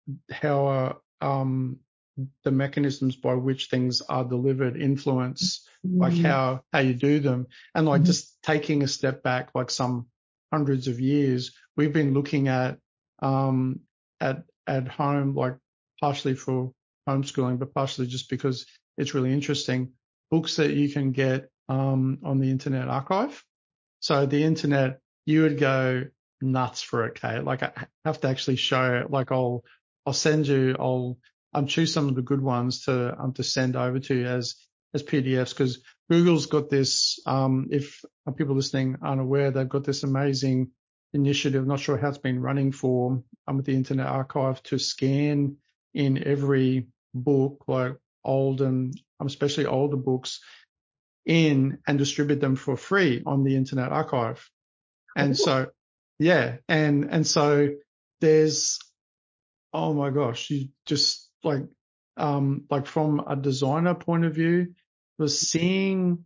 the mechanisms by which things are delivered influence like how you do them. And like just taking a step back, like some hundreds of years, we've been looking at home, like partially for homeschooling, but partially just because it's really interesting, books that you can get on the Internet Archive. So the internet, you would go nuts for it, Kate. Like I have to actually show it. Like I'll send you, choose some of the good ones to send over to you as PDFs, because Google's got this, if people listening aren't aware, they've got this amazing initiative, not sure how it's been running for, with the Internet Archive, to scan in every book, like old and especially older books, in and distribute them for free on the Internet Archive. And so, yeah. And so there's, oh my gosh, you just like from a designer point of view, was seeing,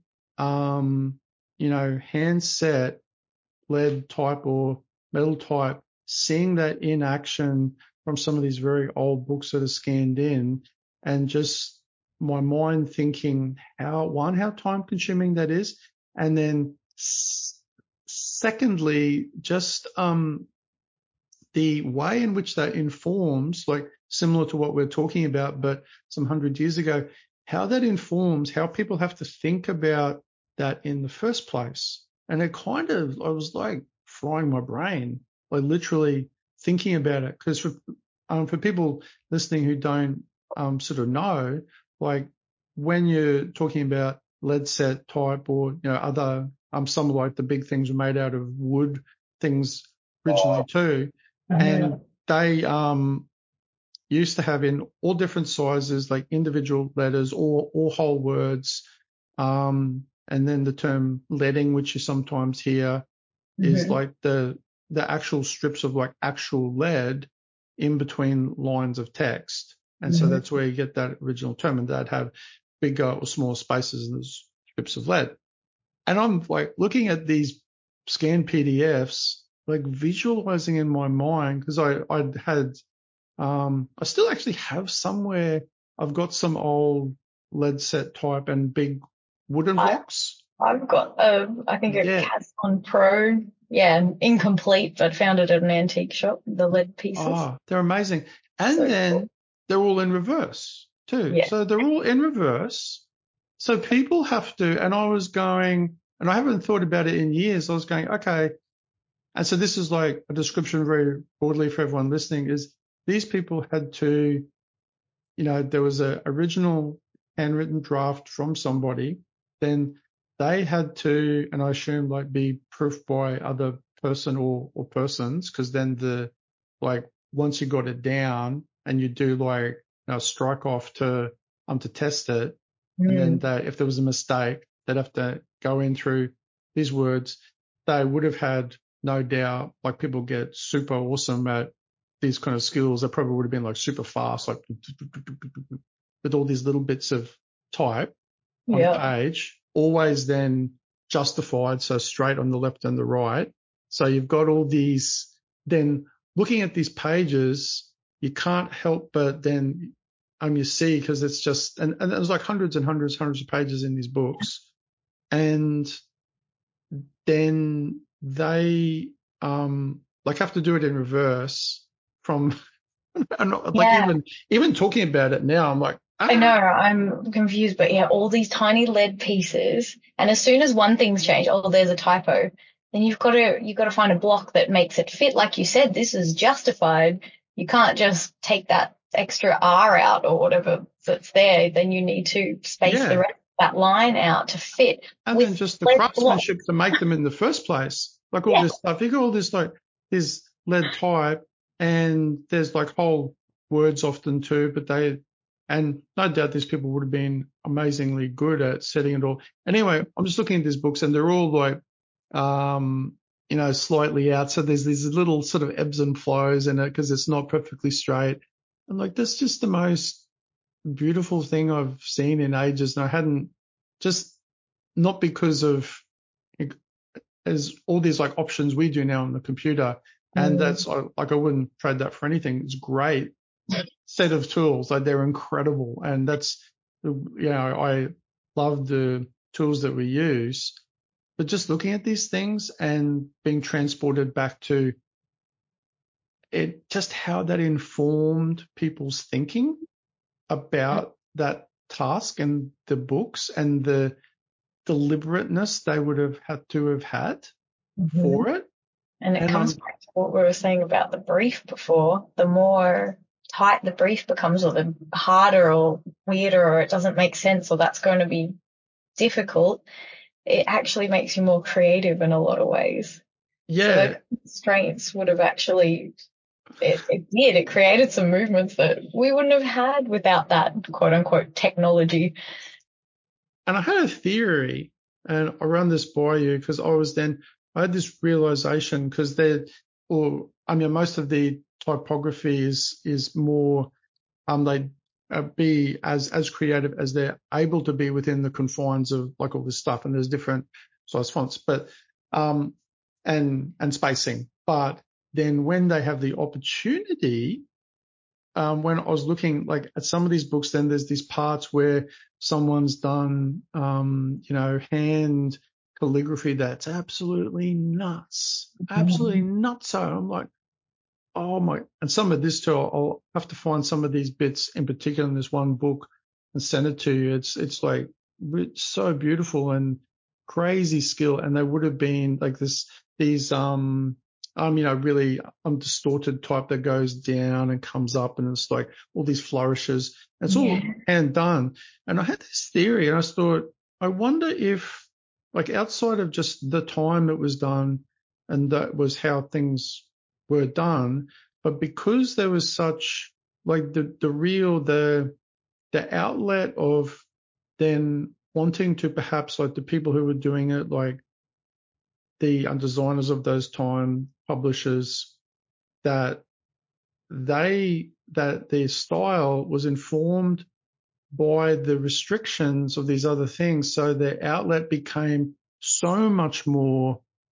handset lead type or metal type, seeing that in action from some of these very old books that are scanned in, and just my mind thinking how time consuming that is. And then secondly, just, the way in which that informs, like similar to what we're talking about, but some 100 years ago, how that informs how people have to think about that in the first place. And I was like frying my brain, like literally thinking about it. Because for people listening who don't sort of know, like when you're talking about lead set type or other some of like the big things were made out of wood things originally too. And they used to have in all different sizes, like individual letters or whole words. And then the term leading, which you sometimes hear, is like the actual strips of like actual lead in between lines of text. And so that's where you get that original term, and they'd have bigger or smaller spaces in those strips of lead. And I'm like looking at these scanned PDFs, like visualizing in my mind, because I'd had, I still actually have somewhere, I've got some old lead set type and big wooden blocks. I've got, I think a Caslon Pro, incomplete, but found it at an antique shop, the lead pieces. Oh, they're amazing. And so then cool. They're all in reverse too. Yeah. So they're all in reverse. So people have to, and I was going, and I haven't thought about it in years. I was going, okay. And so this is like a description very broadly for everyone listening, is these people had to, there was an original handwritten draft from somebody. Then they had to, and I assume like be proofed by other person or persons, because then once you got it down and you do like strike off to test it, and then if there was a mistake, they'd have to go in through these words. They would have had, no doubt, like people get super awesome at these kind of skills. They probably would have been like super fast, like with all these little bits of type on the page, always then justified, so straight on the left and the right. So you've got all these, then looking at these pages, you can't help but then you see, because it's just, and there's like hundreds and hundreds of pages in these books. And then they like have to do it in reverse from, like even talking about it now, I'm like, I know, I'm confused, but yeah, all these tiny lead pieces, and as soon as one thing's changed, oh, there's a typo, then you've got to find a block that makes it fit. Like you said, this is justified. You can't just take that extra R out or whatever that's there. Then you need to space the rest of that line out to fit. And then just the craftsmanship to make them in the first place. Like all this stuff. You got all this, like, there's lead type, and there's like whole words often too, but and no doubt these people would have been amazingly good at setting it all. Anyway, I'm just looking at these books, and they're all like, slightly out. So there's these little sort of ebbs and flows in it because it's not perfectly straight. I'm like, that's just the most beautiful thing I've seen in ages. And I hadn't, just not because of as all these like options we do now on the computer. And that's like, I wouldn't trade that for anything. It's great set of tools. Like, they're incredible. And that's, I love the tools that we use, but just looking at these things and being transported back to it, just how that informed people's thinking about that task and the books and the deliberateness they would have had to have had for it. And it comes back to what we were saying about the brief before. The more tight the brief becomes, or the harder or weirder, or it doesn't make sense, or that's going to be difficult, it actually makes you more creative in a lot of ways. Yeah. So those constraints would have actually, it created some movements that we wouldn't have had without that quote unquote technology. And I had a theory, and I run this by you because I had this realization, because most of the typography is more, they be as creative as they're able to be within the confines of like all this stuff. And there's different size fonts, but, and spacing. But then when they have the opportunity, when I was looking like at some of these books, then there's these parts where someone's done, hand calligraphy that's absolutely nuts, absolutely nuts. So I'm like, oh my, and some of this too, I'll have to find some of these bits in particular in this one book and send it to you. It's like so beautiful and crazy skill. And they would have been like these really distorted type that goes down and comes up, and it's like all these flourishes. It's all hand done. And I had this theory, and I thought, I wonder if, like, outside of just the time it was done, and that was how things were done, but because there was such like the outlet of then wanting to perhaps, like, the people who were doing it, like the designers of those time, publishers, that their style was informed by the restrictions of these other things. So their outlet became so much more,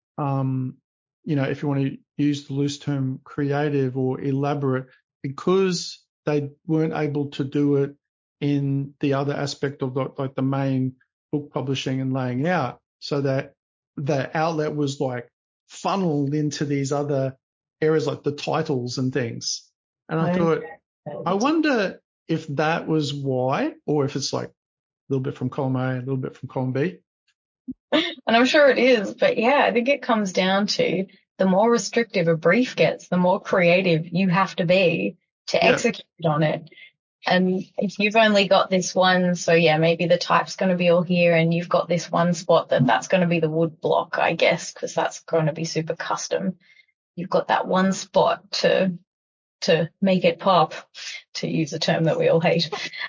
if you want to use the loose term, creative or elaborate, because they weren't able to do it in the other aspect of the main book publishing and laying out. So that the outlet was like funneled into these other areas, like the titles and things. And I thought, I wonder if that was why, or if it's like a little bit from column A, a little bit from column B. And I'm sure it is, but I think it comes down to the more restrictive a brief gets, the more creative you have to be to execute on it. And if you've only got this one, so maybe the type's going to be all here, and you've got this one spot that's going to be the wood block, I guess, because that's going to be super custom. You've got that one spot to make it pop, to use a term that we all hate.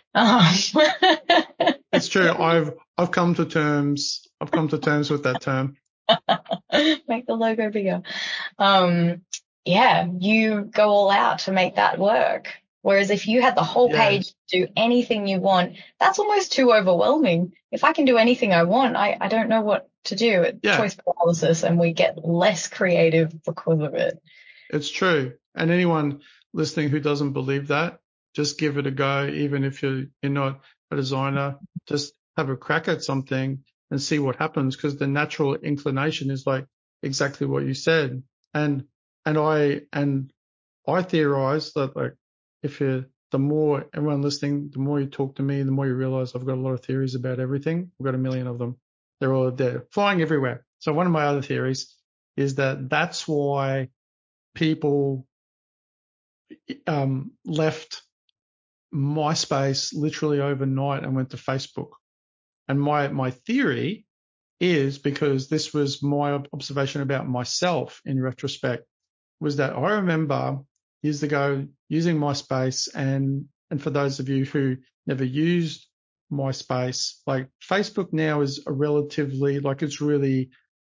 It's true. I've come to terms with that term. Make the logo bigger. You go all out to make that work. Whereas if you had the whole page to do anything you want, that's almost too overwhelming. If I can do anything I want, I don't know what to do. It's choice paralysis, and we get less creative because of it. It's true. And anyone listening who doesn't believe that, just give it a go. Even if you're not a designer, just have a crack at something and see what happens, because the natural inclination is like exactly what you said. And I theorize that, like, the more everyone listening, the more you talk to me, the more you realize I've got a lot of theories about everything. I've got a million of them. They're all there, flying everywhere. So one of my other theories is that that's why people left MySpace literally overnight and went to Facebook. And my theory is, because this was my observation about myself in retrospect, was that I remember years ago using MySpace, and for those of you who never used MySpace, like, Facebook now is a relatively, like, it's really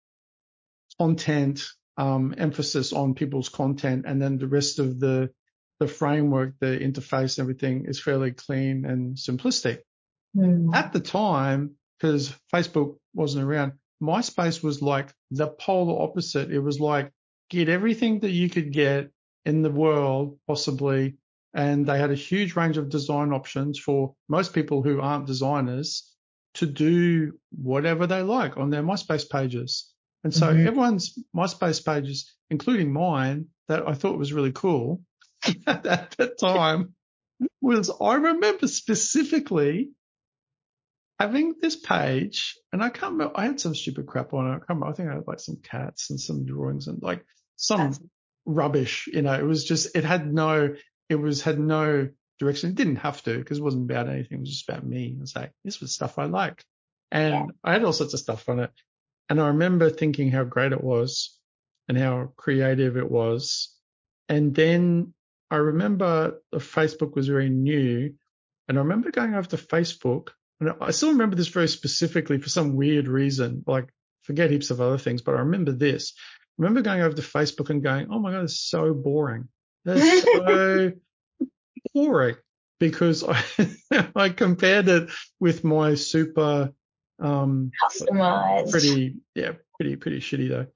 content, emphasis on people's content, and then the rest of the framework, the interface, everything is fairly clean and simplistic. At the time, because Facebook wasn't around, MySpace was like the polar opposite. It was like, get everything that you could get in the world possibly, and they had a huge range of design options for most people who aren't designers to do whatever they like on their MySpace pages. And so everyone's MySpace pages, including mine, that I thought was really cool at that time, was, I remember specifically having this page, and I can't remember, I had some stupid crap on it. I can't remember, I think I had like some cats and some drawings and like some rubbish, it was just, had no direction. It didn't have to, because it wasn't about anything. It was just about me. It was like, this was stuff I liked. And I had all sorts of stuff on it. And I remember thinking how great it was and how creative it was. And then I remember Facebook was very new. And I remember going over to Facebook, and I still remember this very specifically for some weird reason, like, forget heaps of other things, but I remember this. I remember going over to Facebook and going, oh my God, it's so boring. That's so boring, because I compared it with my super, customized, pretty shitty though.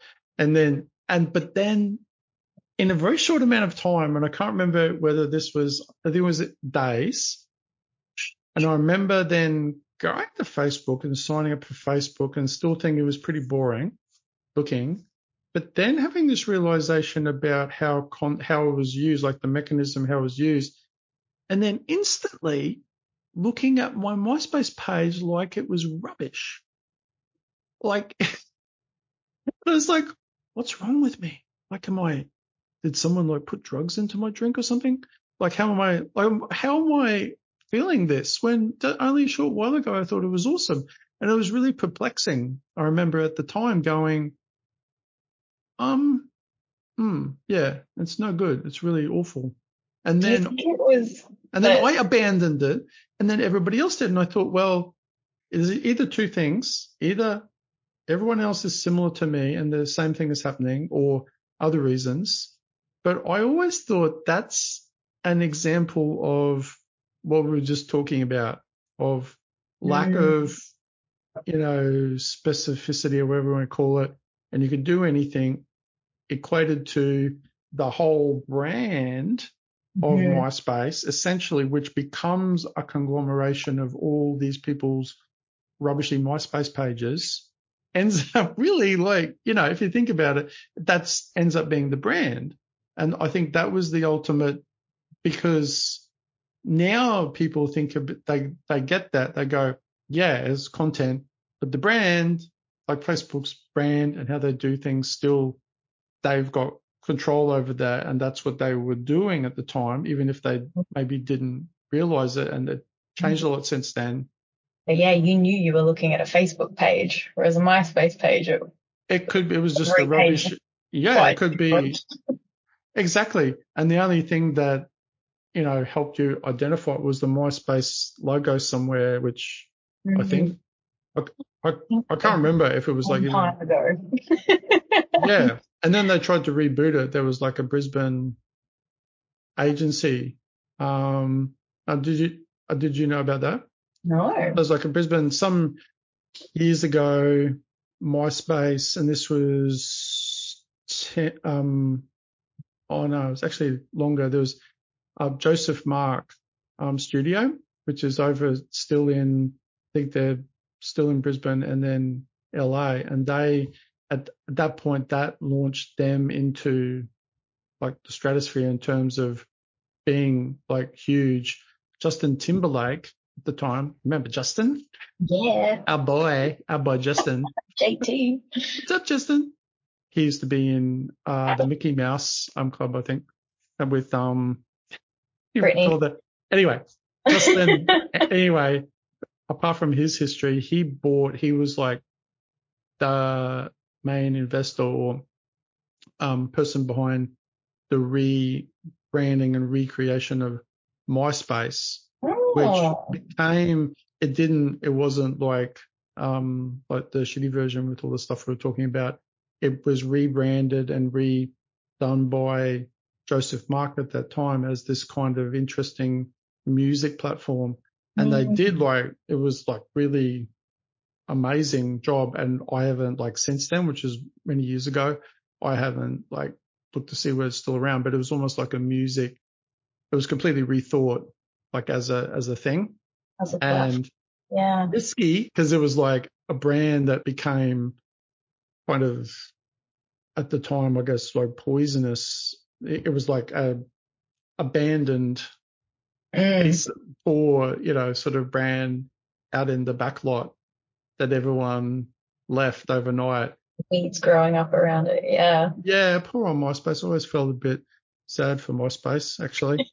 But then in a very short amount of time, and I can't remember whether this was, I think it was days. And I remember then going to Facebook and signing up for Facebook and still thinking it was pretty boring looking, but then having this realization about how it was used, like the mechanism, how it was used, and then instantly looking at my MySpace page like it was rubbish. Like, I was like, what's wrong with me? Like, did someone like put drugs into my drink or something? Like, how am I feeling this when only a short while ago I thought it was awesome? And it was really perplexing. I remember at the time going, yeah, it's no good. It's really awful. And do you then think it was I abandoned it, and then everybody else did. And I thought, well, is it either two things? Either everyone else is similar to me and the same thing is happening, or other reasons. But I always thought that's an example of what we were just talking about, of lack of, specificity, or whatever you want to call it. And you could do anything, equated to the whole brand of MySpace, essentially, which becomes a conglomeration of all these people's rubbishy MySpace pages, ends up really, like, if you think about it, ends up being the brand. And I think that was the ultimate, because now people think they get that. They go, yeah, it's content, but the brand, like Facebook's brand and how they do things, still, they've got control over that. And that's what they were doing at the time, even if they maybe didn't realize it. And it changed a lot since then. But yeah, you knew you were looking at a Facebook page, whereas a MySpace page, it was just a rubbish. Yeah, it could be. Exactly. And the only thing that, helped you identify it was the MySpace logo somewhere, which I think, I can't remember if it was like time ago. Yeah. And then they tried to reboot it. There was like a Brisbane agency Did you know about that? No. It was like in Brisbane some years ago, MySpace, and this was oh no, it was actually longer. There was Joseph Mark studio, which is still in, I think they're still in Brisbane and then LA. And they, at that point, that launched them into like the stratosphere in terms of being like huge. Justin Timberlake at the time, remember Justin? Yeah. Our boy Justin. JT. What's up, Justin? He used to be in the Mickey Mouse Club, I think, and with Brittany. Anyway, Justin. Anyway, apart from his history, he was like the main investor or person behind the rebranding and recreation of MySpace, which became it wasn't like the shitty version with all the stuff we were talking about. It was rebranded and redone by Joseph Mark at that time as this kind of interesting music platform. And they did it was like really amazing job. And I haven't since then, which is many years ago, I haven't looked to see whether it's still around, but it was almost like it was completely rethought as a thing. As a and yeah. risky because it was like a brand that became kind of at the time, I guess, like poisonous. It was like a abandoned piece or, sort of brand out in the back lot that everyone left overnight. Weeds growing up around it. Yeah. Yeah. Poor on MySpace. I always felt a bit sad for MySpace, actually.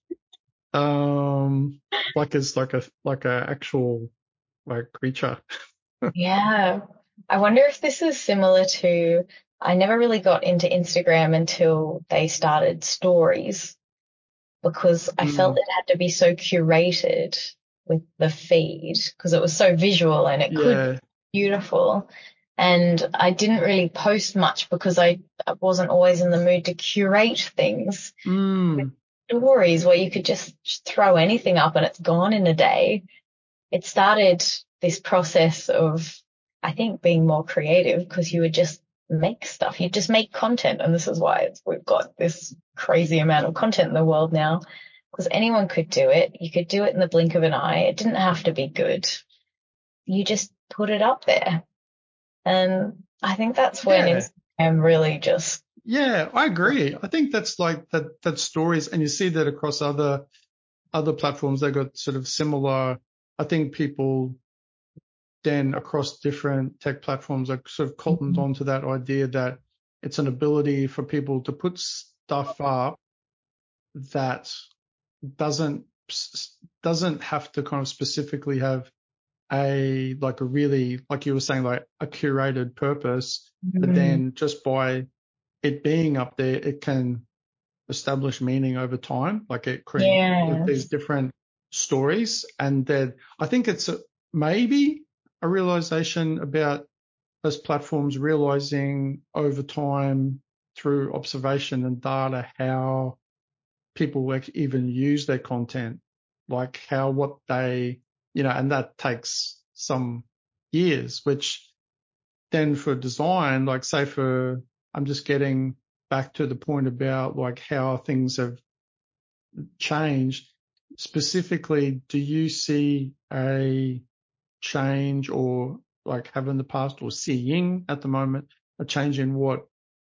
As a actual creature. Yeah. I wonder if this is similar to, I never really got into Instagram until they started stories because I felt it had to be so curated with the feed because it was so visual and it could be beautiful. And I didn't really post much because I wasn't always in the mood to curate things. Stories where you could just throw anything up and it's gone in a day. It started this process of, I think, being more creative because you would just make stuff. You just make content. And this is why we've got this crazy amount of content in the world now because anyone could do it. You could do it in the blink of an eye. It didn't have to be good. You just put it up there. And I think that's when Instagram really just. Yeah, I agree. I think that's that stories, and you see that across other platforms. They got sort of similar. I think people then across different tech platforms are sort of cottoned onto that idea that it's an ability for people to put stuff up that doesn't have to kind of specifically have a really, like you were saying, like a curated purpose, but then just by it being up there, it can establish meaning over time. Like it creates these different stories. And then I think it's maybe a realization about those platforms realizing over time through observation and data how people even use their content, like what they, and that takes some years, which then for design, I'm just getting back to the point about how things have changed. Specifically, do you see a change or have in the past or seeing at the moment a change in what,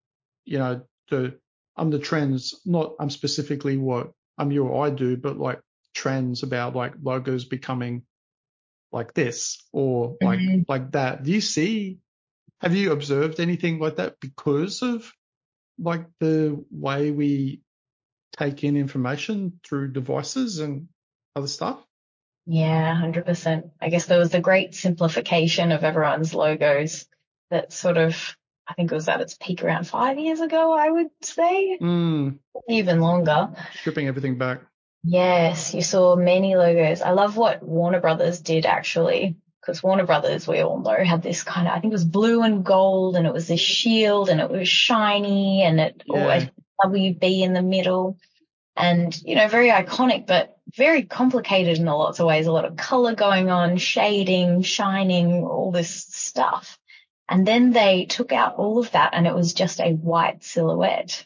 the trends, not specifically what you or I do, but trends about logos becoming like this or like that. Have you observed anything like that because of the way we take in information through devices and other stuff? Yeah, 100%. I guess there was the great simplification of everyone's logos that sort of, I think it was at its peak around 5 years ago, I would say. Even longer. Stripping everything back. Yes, you saw many logos. I love what Warner Brothers did actually, because Warner Brothers, we all know, had this kind of, I think it was blue and gold and it was this shield and it was shiny and it always WB in the middle. and, very iconic, but very complicated in lots of ways. A lot of color going on, shading, shining, all this stuff. And then they took out all of that and it was just a white silhouette.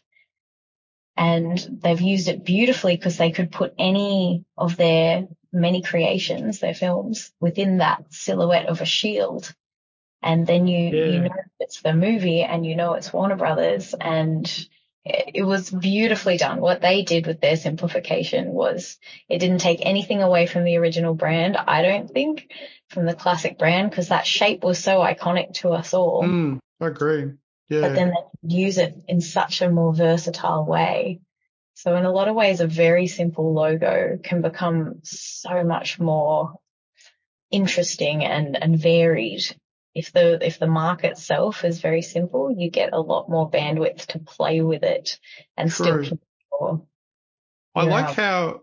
And they've used it beautifully because they could put any of their many creations, their films, within that silhouette of a shield. And then you know it's the movie and it's Warner Brothers, and it was beautifully done. What they did with their simplification was it didn't take anything away from the original brand, I don't think, from the classic brand, because that shape was so iconic to us all. I agree. Yeah. But then they could use it in such a more versatile way. So in a lot of ways, a very simple logo can become so much more interesting and varied. If the mark itself is very simple, you get a lot more bandwidth to play with it and still keep your. I like how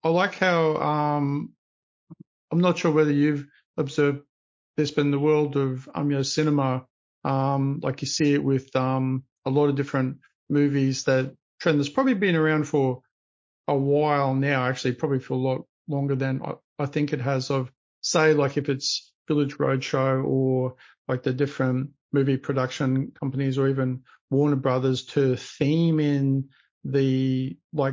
I'm not sure whether you've observed this, but in the world of cinema, like you see it with a lot of different movies, that trend that's probably been around for a while now, actually probably for a lot longer than I think it has, of say like if it's Village Roadshow or like the different movie production companies or even Warner Brothers, to theme in the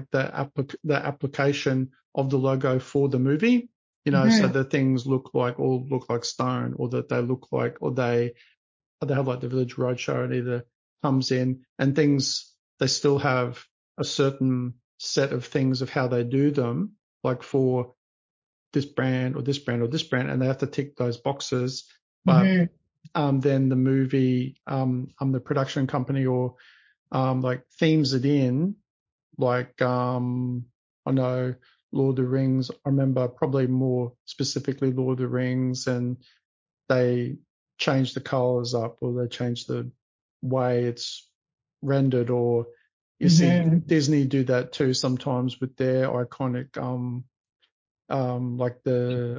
application of the logo for the movie, so that things look like stone, or that they look like, or they have like the Village Roadshow, and either comes in and things, they still have a certain set of things of how they do them, like for this brand or this brand or this brand, and they have to tick those boxes. But then the movie, the production company or like themes it in, like I know Lord of the Rings. I remember probably more specifically Lord of the Rings, and they change the colors up, or they change the way it's rendered, or you see Disney do that too sometimes with their iconic like the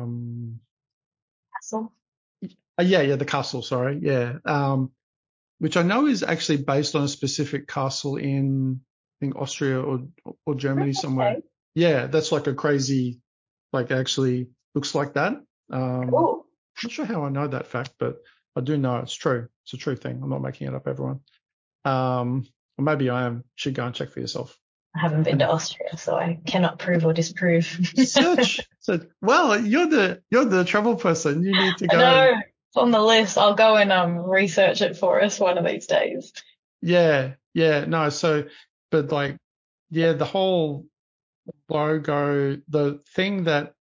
castle. The castle, sorry. Which I know is actually based on a specific castle in, I think, Austria or Germany somewhere. Okay. Yeah, that's like a crazy, like actually looks like that. Cool. Not sure how I know that fact, but I do know it's true. It's a true thing. I'm not making it up, everyone. Or maybe I am. You should go and check for yourself. I haven't been to Austria, so I cannot prove or disprove. Search. Well, you're the travel person. You need to go. I know. It's on the list. I'll go and research it for us one of these days. Yeah. No, so, but like, the whole logo, the thing that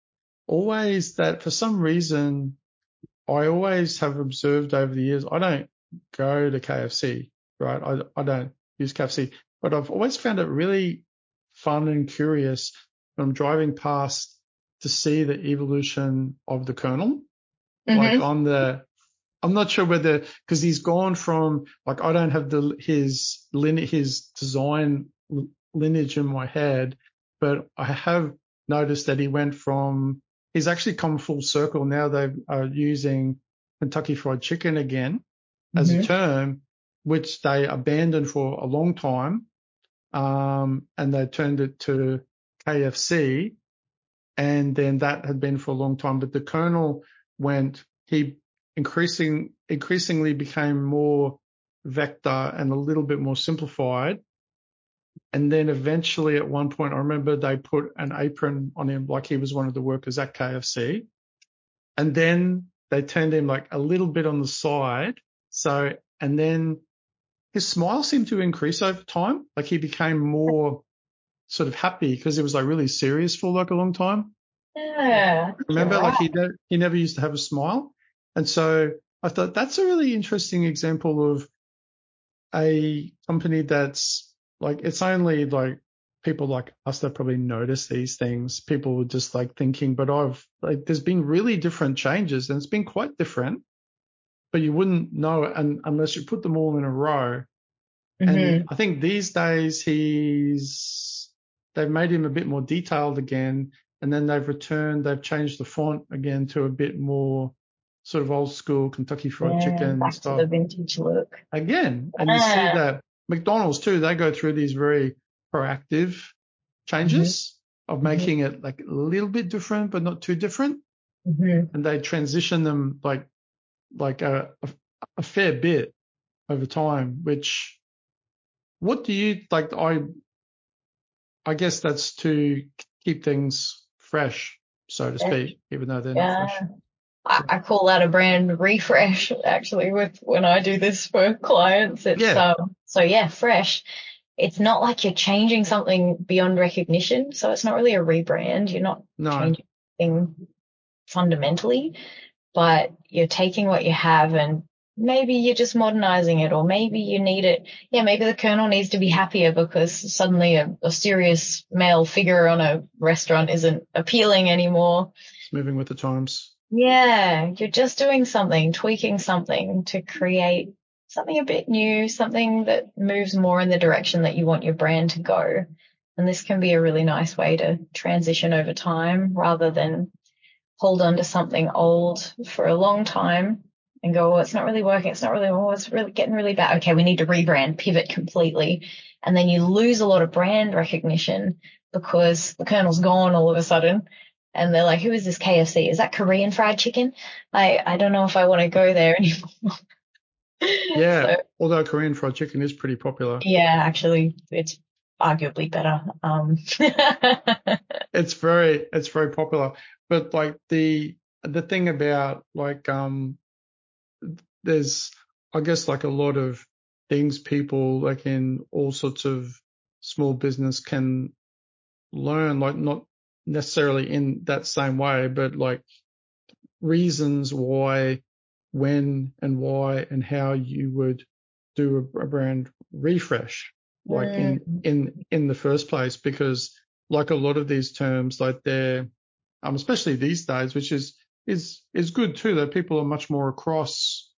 for some reason, I always have observed over the years, I don't go to KFC, right? I don't use KFC, but I've always found it really fun and curious when I'm driving past to see the evolution of the Colonel. Like I'm not sure whether, because he's gone from, like, I don't have his design lineage in my head, but I have noticed that he's actually come full circle. Now they are using Kentucky Fried Chicken again as a term, which they abandoned for a long time. And they turned it to KFC, and then that had been for a long time. But the Colonel he increasingly became more vector and a little bit more simplified. And then eventually at one point, I remember they put an apron on him like he was one of the workers at KFC. And then they turned him like a little bit on the side. And then his smile seemed to increase over time. Like he became more sort of happy, because he was like really serious for like a long time. Yeah. Remember, like he never used to have a smile. And so I thought that's a really interesting example of a company that's like, it's only like people like us that probably notice these things. People were just like thinking, but there's been really different changes, and it's been quite different, but you wouldn't know it unless you put them all in a row. And I think these days they've made him a bit more detailed again, and then they've changed the font again to a bit more sort of old school Kentucky Fried Chicken back stuff. to the vintage look. Again. And you see that McDonald's too, they go through these very proactive changes of making it like a little bit different, but not too different. And they transition them like a fair bit over time, which, what do you like? I guess that's to keep things fresh, so to speak, even though they're not fresh. I call that a brand refresh, actually, with when I do this for clients. It's fresh. It's not like you're changing something beyond recognition, so it's not really a rebrand. You're not changing anything fundamentally, but you're taking what you have and maybe you're just modernizing it, or maybe you need it. Yeah, maybe the Colonel needs to be happier because suddenly a serious male figure on a restaurant isn't appealing anymore. It's moving with the times. Yeah, you're just doing something, tweaking something to create something a bit new, something that moves more in the direction that you want your brand to go. And this can be a really nice way to transition over time rather than hold on to something old for a long time and go, it's not really working. It's really getting really bad. Okay, we need to rebrand, pivot completely. And then you lose a lot of brand recognition because the Colonel's gone all of a sudden. And they're like, who is this KFC? Is that Korean fried chicken? I don't know if I want to go there anymore. Yeah, although Korean fried chicken is pretty popular. Yeah, actually, it's arguably better. It's very popular. But like the thing about like there's, I guess, like a lot of things people like in all sorts of small business can learn, like not necessarily in that same way, but like reasons why, when and why and how you would do a brand refresh, like in the first place, because like a lot of these terms, like they're especially these days, which is good too, that people are much more across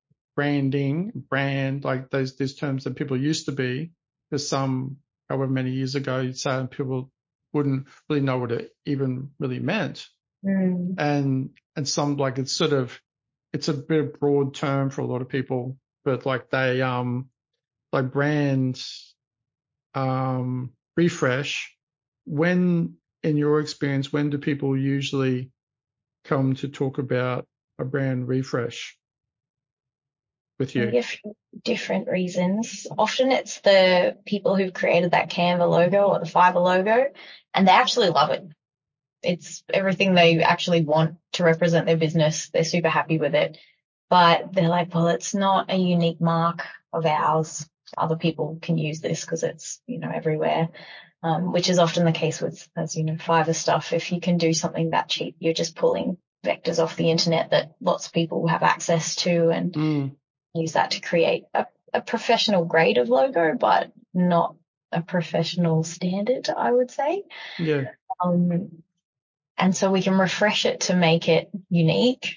brand, like these terms that people used to be. There's some, however many years ago, you'd say people wouldn't really know what it even really meant. And some, like, it's a bit of broad term for a lot of people, but like they, like brand, refresh, when, in your experience, when do people usually come to talk about a brand refresh with you? Different reasons. Often it's the people who've created that Canva logo or the Fiverr logo, and they actually love it. It's everything they actually want to represent their business. They're super happy with it, but they're like, well, it's not a unique mark of ours. Other people can use this because it's, everywhere, which is often the case with, as you know, Fiverr stuff. If you can do something that cheap, you're just pulling vectors off the internet that lots of people have access to and use that to create a professional grade of logo, but not a professional standard, I would say. Yeah. And so we can refresh it to make it unique.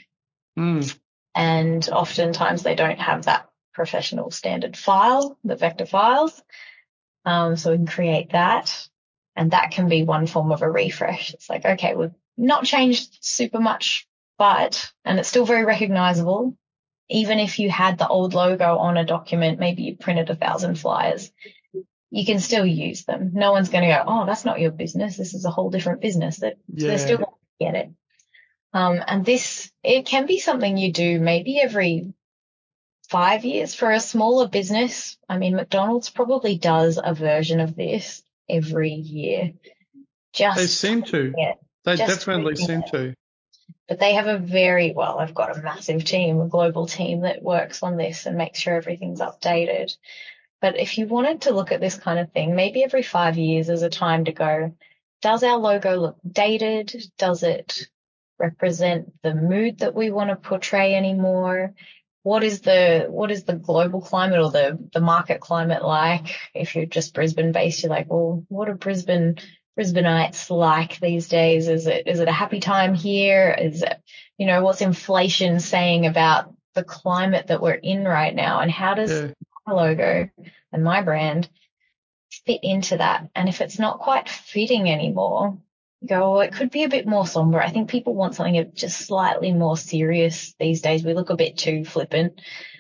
And oftentimes they don't have that professional standard file, the vector files. So we can create that. And that can be one form of a refresh. It's like, okay, we've not changed super much, and it's still very recognizable. Even if you had the old logo on a document, maybe you printed 1,000 flyers, you can still use them. No one's going to go, oh, that's not your business. This is a whole different business. They're still going to get it. And it can be something you do maybe every 5 years for a smaller business. I mean, McDonald's probably does a version of this every year. They seem to. They definitely seem to. But they have they've got a massive team, a global team that works on this and makes sure everything's updated. But if you wanted to look at this kind of thing, maybe every 5 years is a time to go, does our logo look dated? Does it represent the mood that we want to portray anymore? What is the global climate or the market climate like? If you're just Brisbane based, you're like, well, what are Brisbaneites like these days? Is it a happy time here? Is it, what's inflation saying about the climate that we're in right now? And how does my logo and my brand fit into that? And if it's not quite fitting anymore, you go, well, it could be a bit more somber. I think people want something just slightly more serious these days. We look a bit too flippant.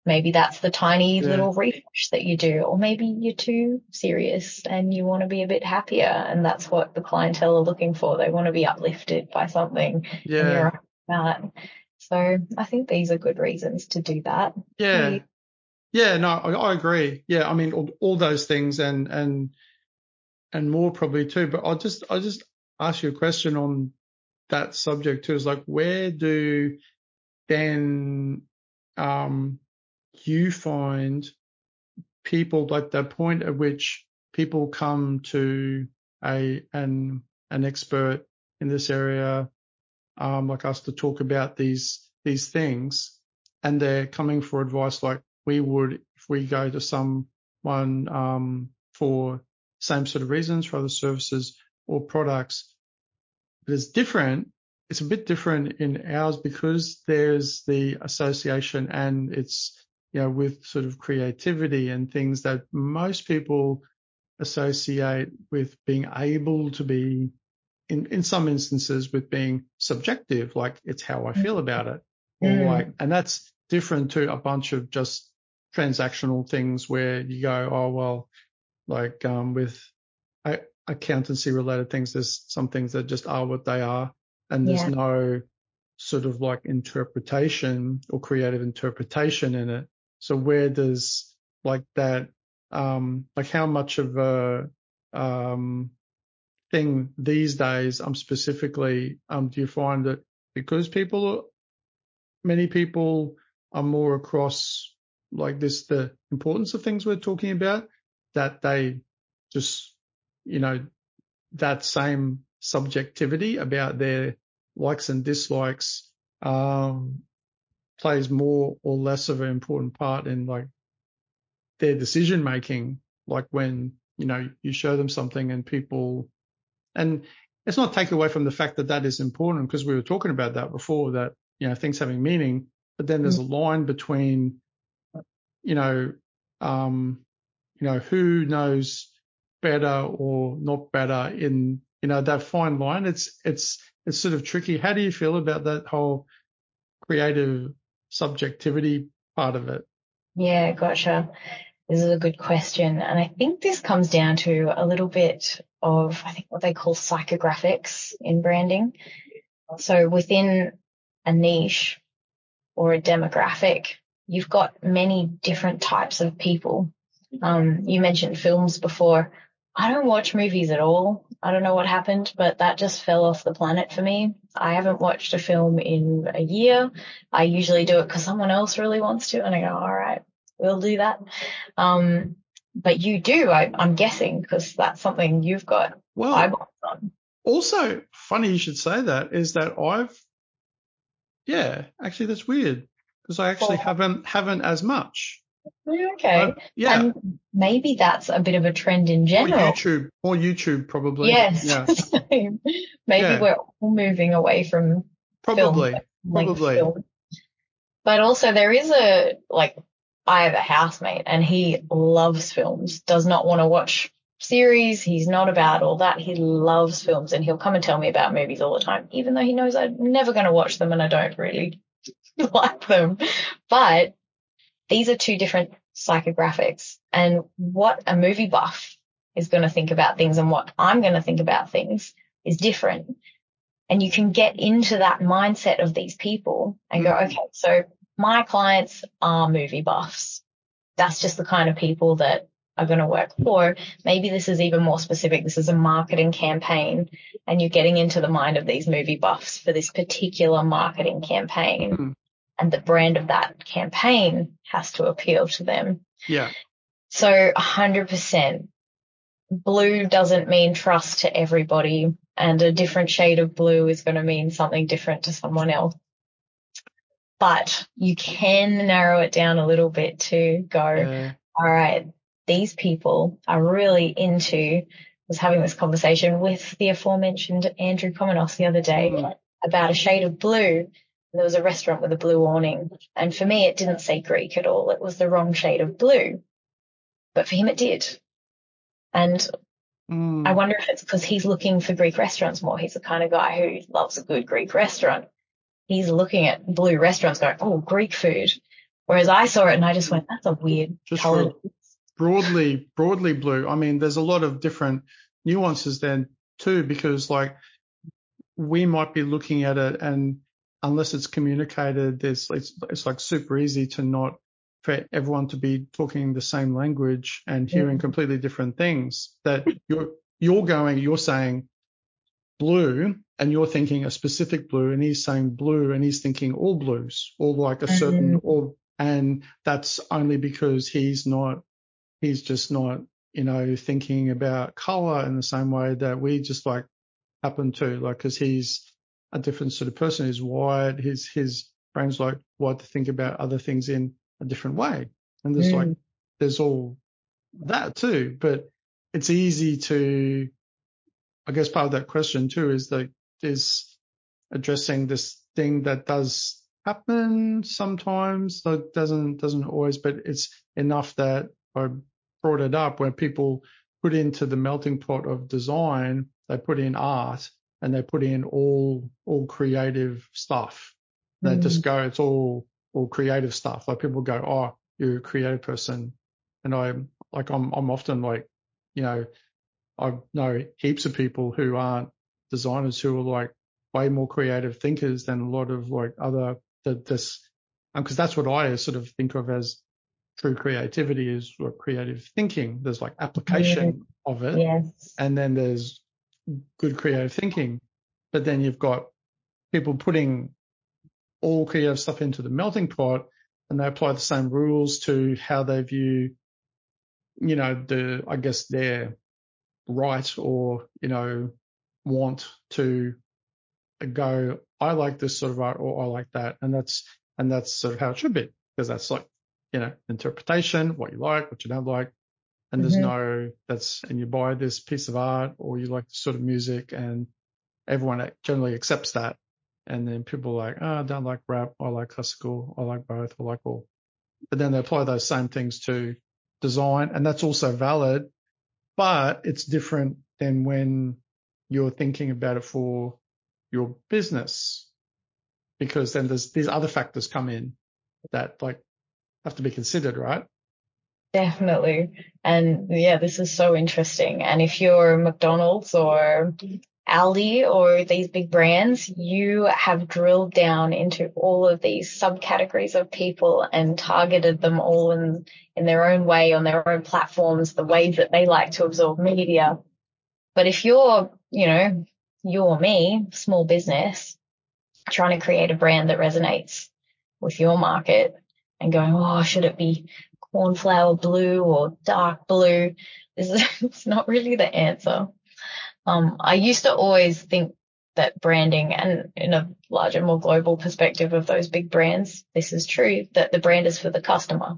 maybe that's the tiny little refresh that you do, or maybe you're too serious and you want to be a bit happier, and that's what the clientele are looking for. They want to be uplifted by something, and you're that. So I think these are good reasons to do that. Yeah. Yeah, no, I agree. Yeah, I mean, all those things and more probably too. But I'll just ask you a question on that subject too. Is like, where do then you find people, like the point at which people come to an expert in this area, like us, to talk about these things, and they're coming for advice like we would if we go to someone for same sort of reasons for other services or products. But it's different. It's a bit different in ours because there's the association, and it's, with sort of creativity and things that most people associate with being able to be, in some instances, with being subjective, like it's how I feel about it, or and that's different to a bunch of just transactional things where you go, oh, well, like with accountancy related things, there's some things that just are what they are, and there's no sort of like interpretation or creative interpretation in it. So where does like that, like how much of a thing these days, specifically, do you find that because many people are more across like this, the importance of things we're talking about, that they just, that same subjectivity about their likes and dislikes plays more or less of an important part in like their decision making, like when, you show them something and people, and it's not taken away from the fact that that is important, because we were talking about that before, that, things having meaning, but then there's a line between, who knows better or not better in, that fine line. It's sort of tricky. How do you feel about that whole creative subjectivity part of it? Yeah, gotcha. This is a good question. And I think this comes down to a little bit of, I think, what they call psychographics in branding. So within a niche or a demographic, you've got many different types of people. You mentioned films before. I don't watch movies at all. I don't know what happened, but that just fell off the planet for me. I haven't watched a film in a year. I usually do it because someone else really wants to, and I go, all right, we'll do that. But you do, I'm guessing, because that's something you've got eyeballs on. Also, funny you should say that, is that actually that's weird, because I actually haven't as much. Okay. And maybe that's a bit of a trend in general. Or YouTube probably. Yes. Yeah. Maybe we're all moving away from probably. Film. But also there is I have a housemate and he loves films, does not want to watch series. He's not about all that. He loves films, and he'll come and tell me about movies all the time, even though he knows I'm never going to watch them and I don't really like them. But these are two different psychographics, and what a movie buff is going to think about things and what I'm going to think about things is different. And you can get into that mindset of these people and go, okay, so my clients are movie buffs. That's just the kind of people that are going to work for. Maybe this is even more specific. This is a marketing campaign, and you're getting into the mind of these movie buffs for this particular marketing campaign. And the brand of that campaign has to appeal to them. Yeah. So 100%. Blue doesn't mean trust to everybody, and a different shade of blue is going to mean something different to someone else. But you can narrow it down a little bit to go, all right, these people are really into, I was having this conversation with the aforementioned Andrew Komenos the other day about a shade of blue. There was a restaurant with a blue awning, and for me it didn't say Greek at all. It was the wrong shade of blue, but for him it did. And I wonder if it's because he's looking for Greek restaurants more. He's the kind of guy who loves a good Greek restaurant. He's looking at blue restaurants going, oh, Greek food. Whereas I saw it and I just went, that's a weird Just color. broadly blue. I mean, there's a lot of different nuances then too, because like we might be looking at it, and unless it's communicated, it's like super easy to not for everyone to be talking the same language and hearing completely different things. That you're saying blue and you're thinking a specific blue, and he's saying blue and he's thinking all blues, or like a certain and that's only because he's just not, thinking about color in the same way that we just like happen to, like, because he's a different sort of person. He's wired, his brain's like wired to think about other things in a different way. And there's all that too, but it's easy to, I guess part of that question too is addressing this thing that does happen sometimes, that doesn't always, but it's enough that I brought it up, where people put into the melting pot of design, they put in art and they put in all creative stuff. They just go, it's all creative stuff. Like people go, oh, you're a creative person. And I'm often like, I know heaps of people who aren't designers who are like way more creative thinkers than a lot of like other, because that's what I sort of think of as true creativity, is like creative thinking. There's like application of it. Yes. And then there's good creative thinking. But then you've got people putting all creative stuff into the melting pot, and they apply the same rules to how they view, I guess their right, or, want to go, I like this sort of art, or I like that. And that's sort of how it should be, because that's like, interpretation, what you like, what you don't like. And there's and you buy this piece of art, or you like this sort of music, and everyone generally accepts that. And then people are like, oh, I don't like rap, I like classical, I like both, I like all. But then they apply those same things to design, and that's also valid, but it's different than when you're thinking about it for your business, because then there's these other factors come in that like have to be considered, right? Definitely. And yeah, this is so interesting. And if you're McDonald's or Aldi or these big brands, you have drilled down into all of these subcategories of people and targeted them all in their own way, on their own platforms, the ways that they like to absorb media. But if you're, you or me, small business, trying to create a brand that resonates with your market and going, oh, should it be cornflower blue or dark blue? It's not really the answer. I used to always think that branding, and in a larger, more global perspective of those big brands, this is true, that the brand is for the customer.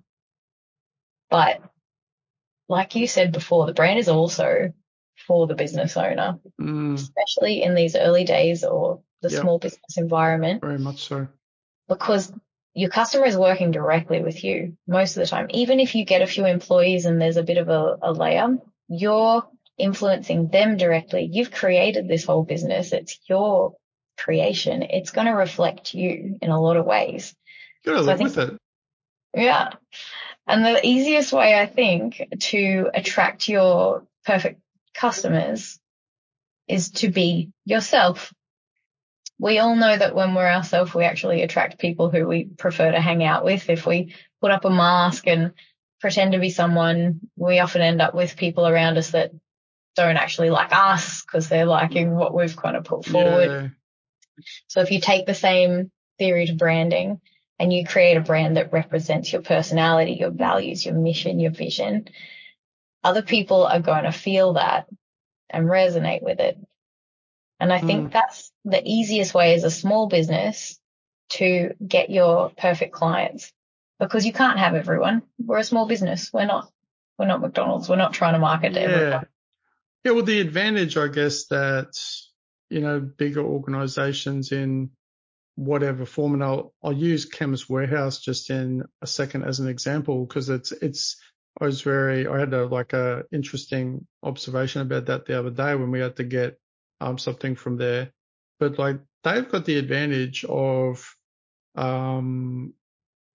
But like you said before, the brand is also for the business owner, especially in these early days or the small business environment. Very much so. Because your customer is working directly with you most of the time. Even if you get a few employees and there's a bit of a layer, you're influencing them directly. You've created this whole business. It's your creation. It's going to reflect you in a lot of ways. You gotta live with it. Yeah. And the easiest way, I think, to attract your perfect customers is to be yourself. We all know that when we're ourselves, we actually attract people who we prefer to hang out with. If we put up a mask and pretend to be someone, we often end up with people around us that don't actually like us because they're liking what we've kind of put forward. Yeah. So if you take the same theory to branding and you create a brand that represents your personality, your values, your mission, your vision, other people are going to feel that and resonate with it. And I think that's the easiest way as a small business to get your perfect clients, because you can't have everyone. We're a small business. We're not McDonald's. We're not trying to market to everyone. Yeah, well, the advantage, I guess, that, bigger organizations in whatever form, and I'll use Chemist Warehouse just in a second as an example, because I had a interesting observation about that the other day when we had to get something from there. But like they've got the advantage of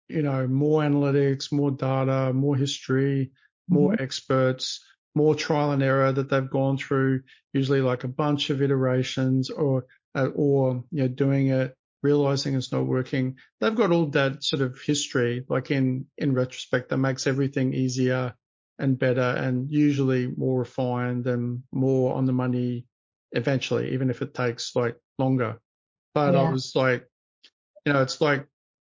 more analytics, more data, more history, more experts, more trial and error that they've gone through, usually like a bunch of iterations or doing it, realizing it's not working. They've got all that sort of history, like in retrospect, that makes everything easier and better and usually more refined and more on the money eventually, even if it takes like longer. But I was like, it's like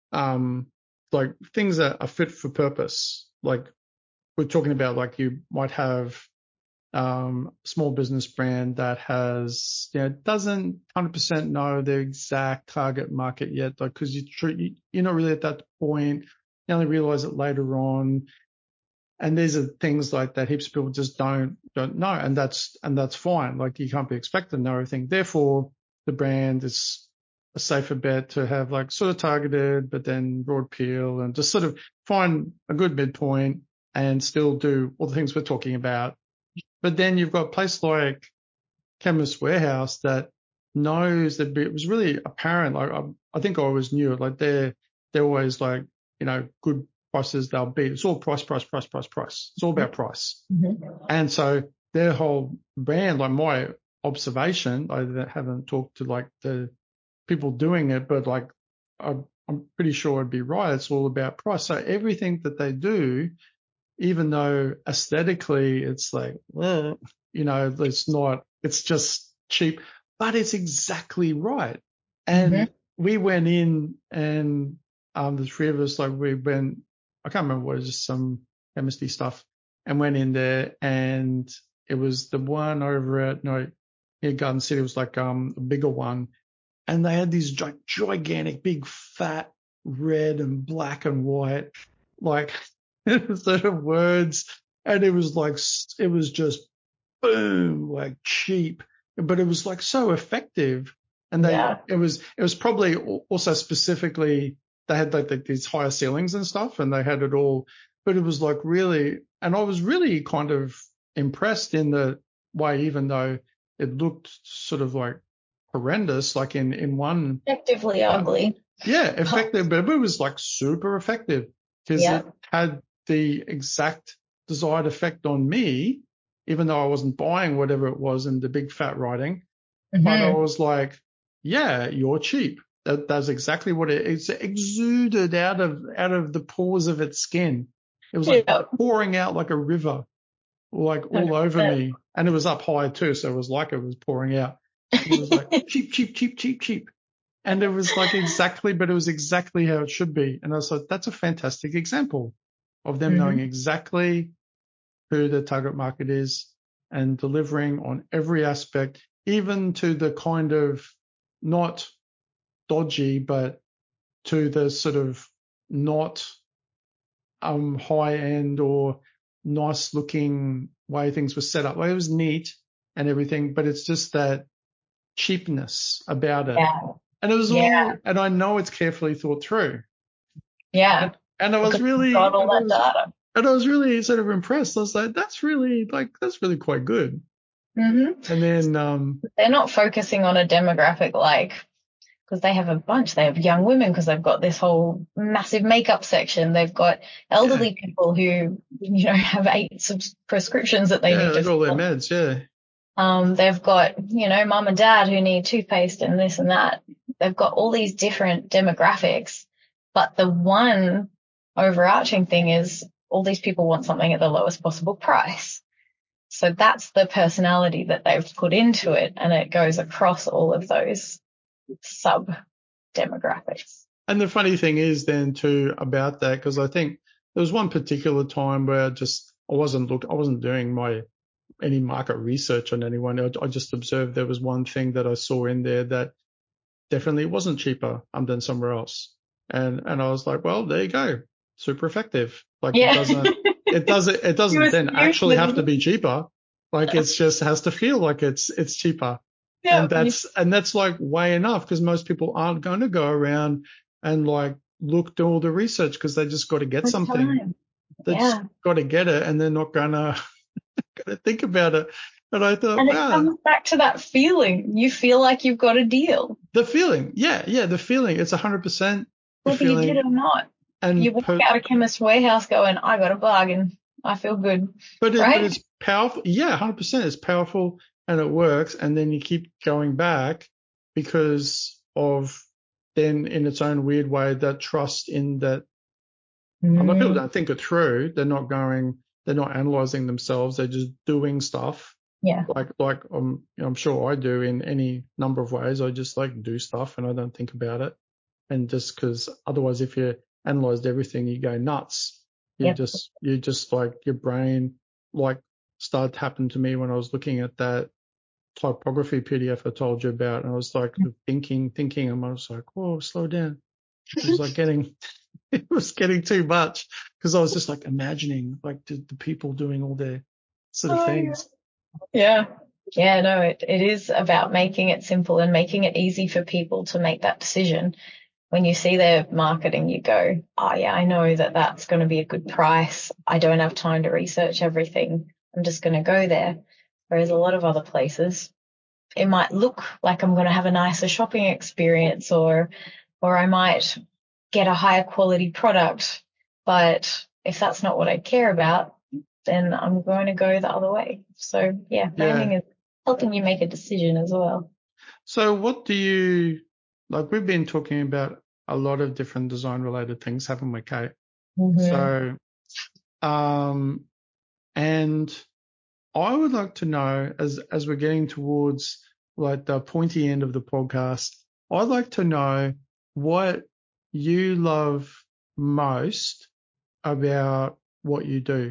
things that are fit for purpose. Like we're talking about, like you might have small business brand that has, doesn't 100% know the exact target market yet, like, because you're not really at that point. You only realize it later on. And these are things like that heaps of people just don't know. And that's fine. Like you can't be expected to know everything. Therefore, the brand is a safer bet to have like sort of targeted, but then broad appeal and just sort of find a good midpoint and still do all the things we're talking about. But then you've got a place like Chemist Warehouse that knows that it was really apparent. Like I think I always knew it. Like they're always like, good prices they'll beat. It's all price. It's all about price. And so their whole brand, like my observation, I haven't talked to like the people doing it, but like I'm pretty sure it'd be right. It's all about price. So everything that they do, even though aesthetically it's like, it's not, it's just cheap, but it's exactly right. And we went in and the three of us, like we went, I can't remember what it was, just some chemistry stuff, and went in there and it was the one over at, near Garden City. It was like a bigger one. And they had these gigantic, big, fat, red and black and white, like sort of words. And it was like, it was just boom, like cheap, but it was like so effective. And it was probably also specifically, they had like these higher ceilings and stuff and they had it all, but it was like really, and I was really kind of impressed in the way, even though it looked sort of like horrendous, like in one Effectively ugly. Yeah, effective, but it was like super effective because it had the exact desired effect on me, even though I wasn't buying whatever it was in the big fat writing. But I was like, yeah, you're cheap. That's exactly what it's exuded out of the pores of its skin. It was like pouring out like a river, like all over me. And it was up high too, so it was like it was pouring out. It was like cheap, cheap, cheap, cheap, cheap. And it was like but it was exactly how it should be. And I was like, that's a fantastic example of them knowing exactly who the target market is and delivering on every aspect, even to the kind of not dodgy, but to the sort of not high end or nice looking way things were set up. Like it was neat and everything, but it's just that cheapness about it. Yeah. And it was all, and I know it's carefully thought through. Yeah. And I was really, got all that data. And I was really sort of impressed. I was like, that's really quite good. And then, they're not focusing on a demographic because they have a bunch. They have young women because they've got this whole massive makeup section. They've got elderly people who, have 8 prescriptions that they need to fill. All their meds. Yeah. They've got, mom and dad who need toothpaste and this and that. They've got all these different demographics, but the one overarching thing is all these people want something at the lowest possible price. So that's the personality that they've put into it, and it goes across all of those sub demographics. And the funny thing is then too about that, because I think there was one particular time where I wasn't doing any market research on anyone. I just observed there was one thing that I saw in there that definitely wasn't cheaper than somewhere else. And I was like, well, there you go. Super effective. Like it doesn't then actually have to be cheaper. Like it's just has to feel like it's cheaper. Yeah. And that's like way enough, because most people aren't going to go around and like do all the research because they just got to get something. They just got to get it, and they're not gonna think about it. And I thought, and it comes back to that feeling. You feel like you've got a deal. The feeling, the feeling. It's 100% whether you did or not. you walk out of Chemist Warehouse going, I got a bargain. I feel good. But right? it's powerful. Yeah, 100%. It's powerful and it works. And then you keep going back because of then in its own weird way, that trust in that. A lot of people don't think it through. They're not analyzing themselves. They're just doing stuff. Yeah. Like I'm sure I do in any number of ways. I just like do stuff and I don't think about it. And just because otherwise, if you analyzed everything, you go nuts. You just like your brain, like started to happen to me when I was looking at that typography PDF I told you about. And I was like thinking, and I was like, whoa, slow down. It was like it was getting too much because I was just like imagining like the people doing all their sort of things. Yeah. Yeah, no, it is about making it simple and making it easy for people to make that decision. When you see their marketing, you go, oh yeah, I know that that's going to be a good price. I don't have time to research everything. I'm just going to go there. Whereas a lot of other places, it might look like I'm going to have a nicer shopping experience or I might get a higher quality product. But if that's not what I care about, then I'm going to go the other way. So yeah, branding is helping you make a decision as well. So what do you, like we've been talking about a lot of different design related things, haven't we, Kate? So, and I would like to know as we're getting towards like the pointy end of the podcast, I'd like to know what you love most about what you do.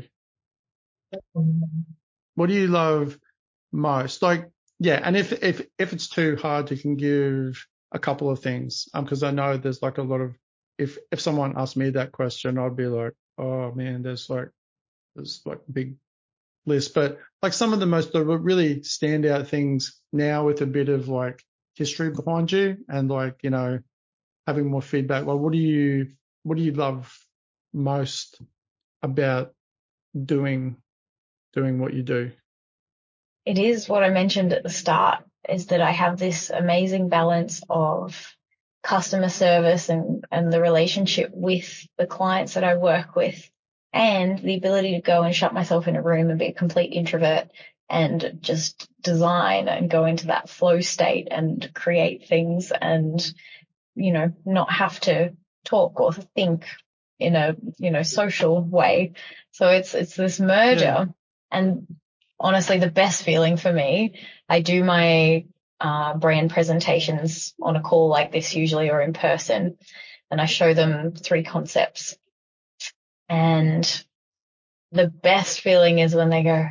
What do you love most? Like, yeah, and if it's too hard, you can give a couple of things. Because I know there's like a lot of, if someone asked me that question, I'd be like, oh man, there's like big list. But like some of the really standout things now with a bit of like history behind you and like, you know, having more feedback. Like, what do you love most about doing what you do? It is what I mentioned at the start, is that I have this amazing balance of customer service and the relationship with the clients that I work with, and the ability to go and shut myself in a room and be a complete introvert and just design and go into that flow state and create things and, you know, not have to talk or think in a, you know, social way. So it's this merger. Yeah. And honestly, the best feeling for me, I do my brand presentations on a call like this usually or in person, and I show them 3 concepts. And the best feeling is when they go,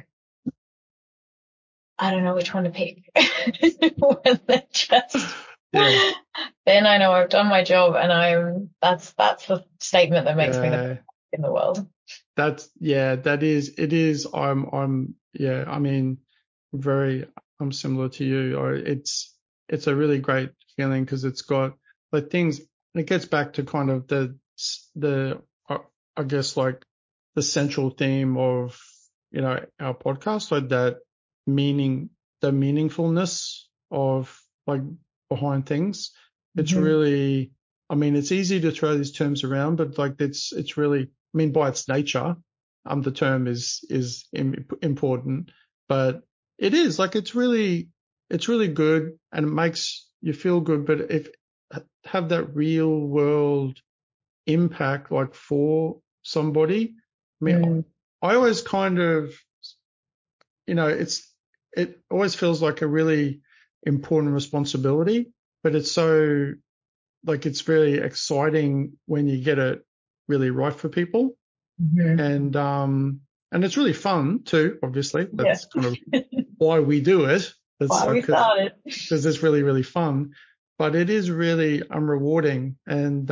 I don't know which one to pick. When they're just, then I know I've done my job, and that's the statement that makes me the best in the world. It is. I mean, I'm similar to you. It's a really great feeling because it's got like things, and it gets back to kind of the I guess like the central theme of, you know, our podcast, like that the meaningfulness of like behind things. It's really, I mean, it's easy to throw these terms around, but like it's really, I mean, by its nature, the term is important, but it is like it's really good and it makes you feel good. But if have that real world impact, like for somebody, I mean, I always kind of, you know, it always feels like a really important responsibility, but it's so like it's very exciting when you get it really right for people. And it's really fun too, obviously. That's kind of why we do it. That's why we started. Because it's really, really fun. But it is really rewarding. And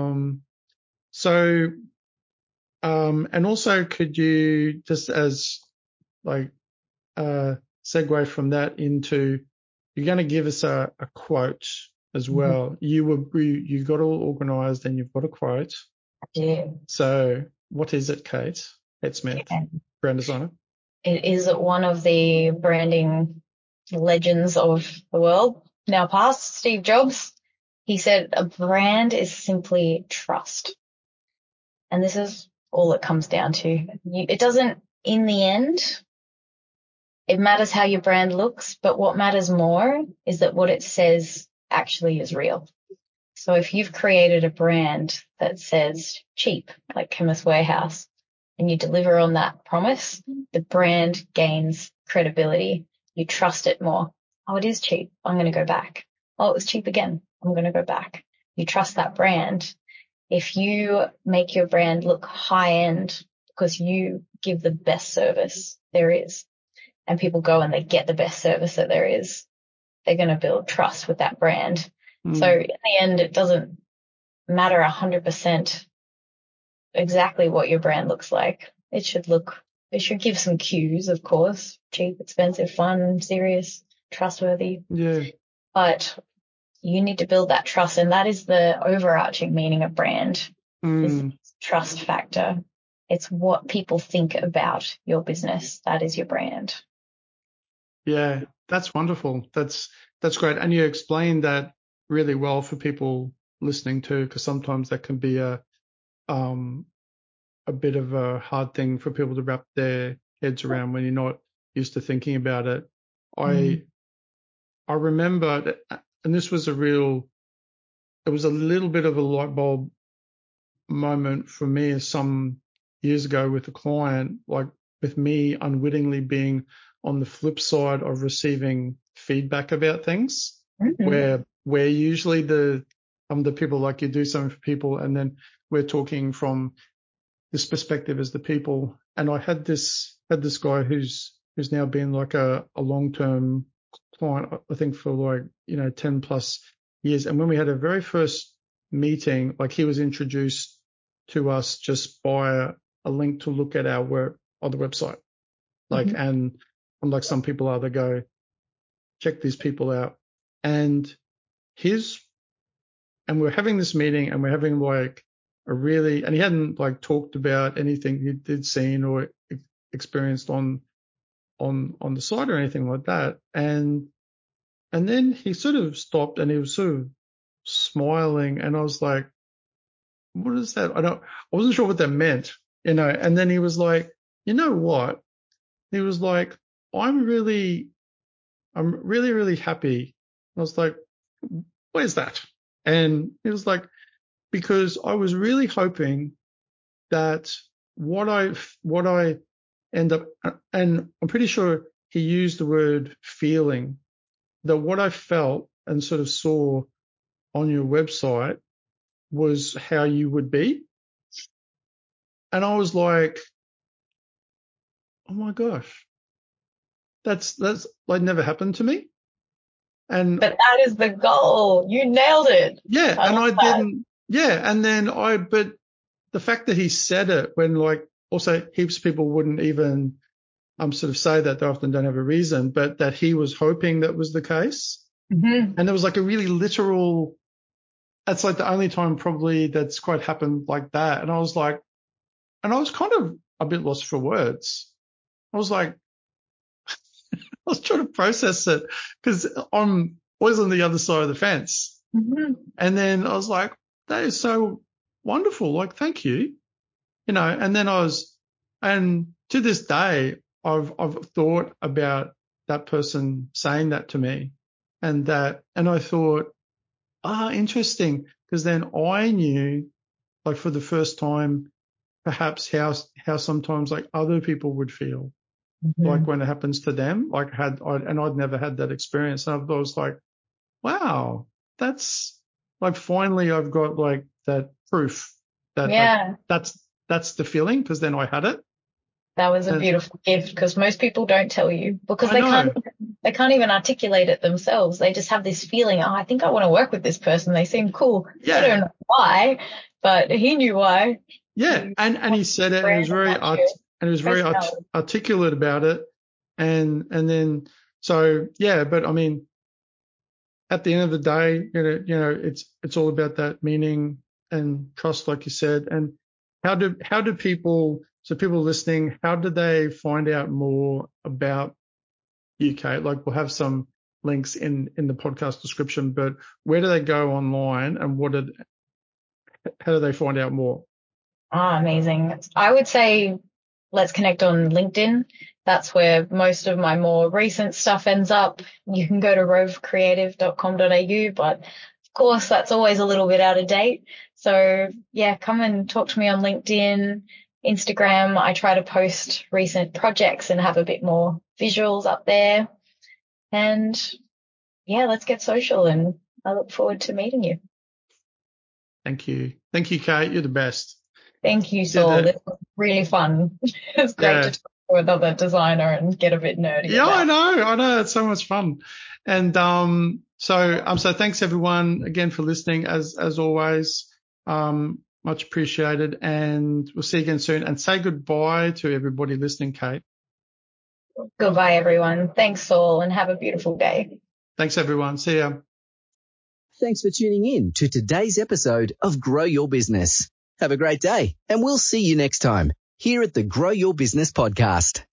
and also could you just as like segue from that into, you're going to give us a quote as well. You got all organized and you've got a quote. Yeah. So what is it, Kate Smith, brand designer? It is one of the branding legends of the world, now past, Steve Jobs. He said, a brand is simply trust. And this is all it comes down to. It doesn't, in the end, it matters how your brand looks, but what matters more is that what it says actually is real. So if you've created a brand that says cheap, like Chemist Warehouse, and you deliver on that promise, the brand gains credibility. You trust it more. Oh, it is cheap. I'm going to go back. Oh, it was cheap again. I'm going to go back. You trust that brand. If you make your brand look high end because you give the best service there is, and people go and they get the best service that there is, they're going to build trust with that brand. So in the end, it doesn't matter 100% exactly what your brand looks like. It should give some cues, of course: cheap, expensive, fun, serious, trustworthy. Yeah. But you need to build that trust, and that is the overarching meaning of brand, is the trust factor. It's what people think about your business. That is your brand. Yeah, that's wonderful. That's great. And you explained that really well for people listening too, because sometimes that can be a bit of a hard thing for people to wrap their heads around when you're not used to thinking about it. I remember that, and this was it was a little bit of a light bulb moment for me some years ago with a client, like with me unwittingly being on the flip side of receiving feedback about things, where usually the people, like, you do something for people and then we're talking from this perspective as the people. And I had this guy who's now been like a long-term client, I think, for like, 10 plus years. And when we had a very first meeting, like, he was introduced to us just by a link to look at our work on the website. Like, and unlike some people are, they go, check these people out. And we're having this meeting and we're having like and he hadn't like talked about anything he'd seen or experienced on the site or anything like that. And then he sort of stopped and he was sort of smiling, and I was like, what is that? I wasn't sure what that meant, and then he was like, you know what? He was like, I'm really, really happy. I was like, where's that? And he was like, because I was really hoping that what I end up, and I'm pretty sure he used the word feeling, that what I felt and sort of saw on your website was how you would be. And I was like, oh my gosh, that's like never happened to me. But that is the goal. You nailed it. Yeah. And I didn't. Yeah. And then but the fact that he said it when, like, also heaps of people wouldn't even sort of say that, they often don't have a reason, but that he was hoping that was the case. And there was like a really literal, that's like the only time probably that's quite happened like that. And I was kind of a bit lost for words. I was like, I was trying to process it because I'm always on the other side of the fence. And then I was like, that is so wonderful. Like, thank you. And then and to this day, I've thought about that person saying that to me, and I thought, interesting. Because then I knew, like, for the first time, perhaps how sometimes like other people would feel, like when it happens to them, like I'd never had that experience. And I was like, wow, that's like, finally I've got like that proof that like, that's the feeling, because then I had it. That was a beautiful gift, because most people don't tell you, because they can't even articulate it themselves. They just have this feeling, I think I want to work with this person. They seem cool. Yeah. I don't know why, but he knew why. Yeah. And he said it, and he was very articulate about it. And then, so yeah, but I mean, at the end of the day, it's all about that meaning and trust, like you said. And how do people, so people listening, how do they find out more about UK? Like, we'll have some links in the podcast description, but where do they go online, and how do they find out more? Amazing. I would say let's connect on LinkedIn. That's where most of my more recent stuff ends up. You can go to rovecreative.com.au, but of course that's always a little bit out of date. So yeah, come and talk to me on LinkedIn, Instagram. I try to post recent projects and have a bit more visuals up there. And yeah, let's get social, and I look forward to meeting you. Thank you. Thank you, Kate. You're the best. Thank you, Saul. This was really fun. It's great to talk to another designer and get a bit nerdy. Yeah, I know. It's so much fun. And so thanks everyone again for listening as always. Much appreciated, and we'll see you again soon. And say goodbye to everybody listening, Kate. Goodbye, everyone. Thanks, Saul, and have a beautiful day. Thanks, everyone. See ya. Thanks for tuning in to today's episode of Grow Your Business. Have a great day, and we'll see you next time here at the Grow Your Business podcast.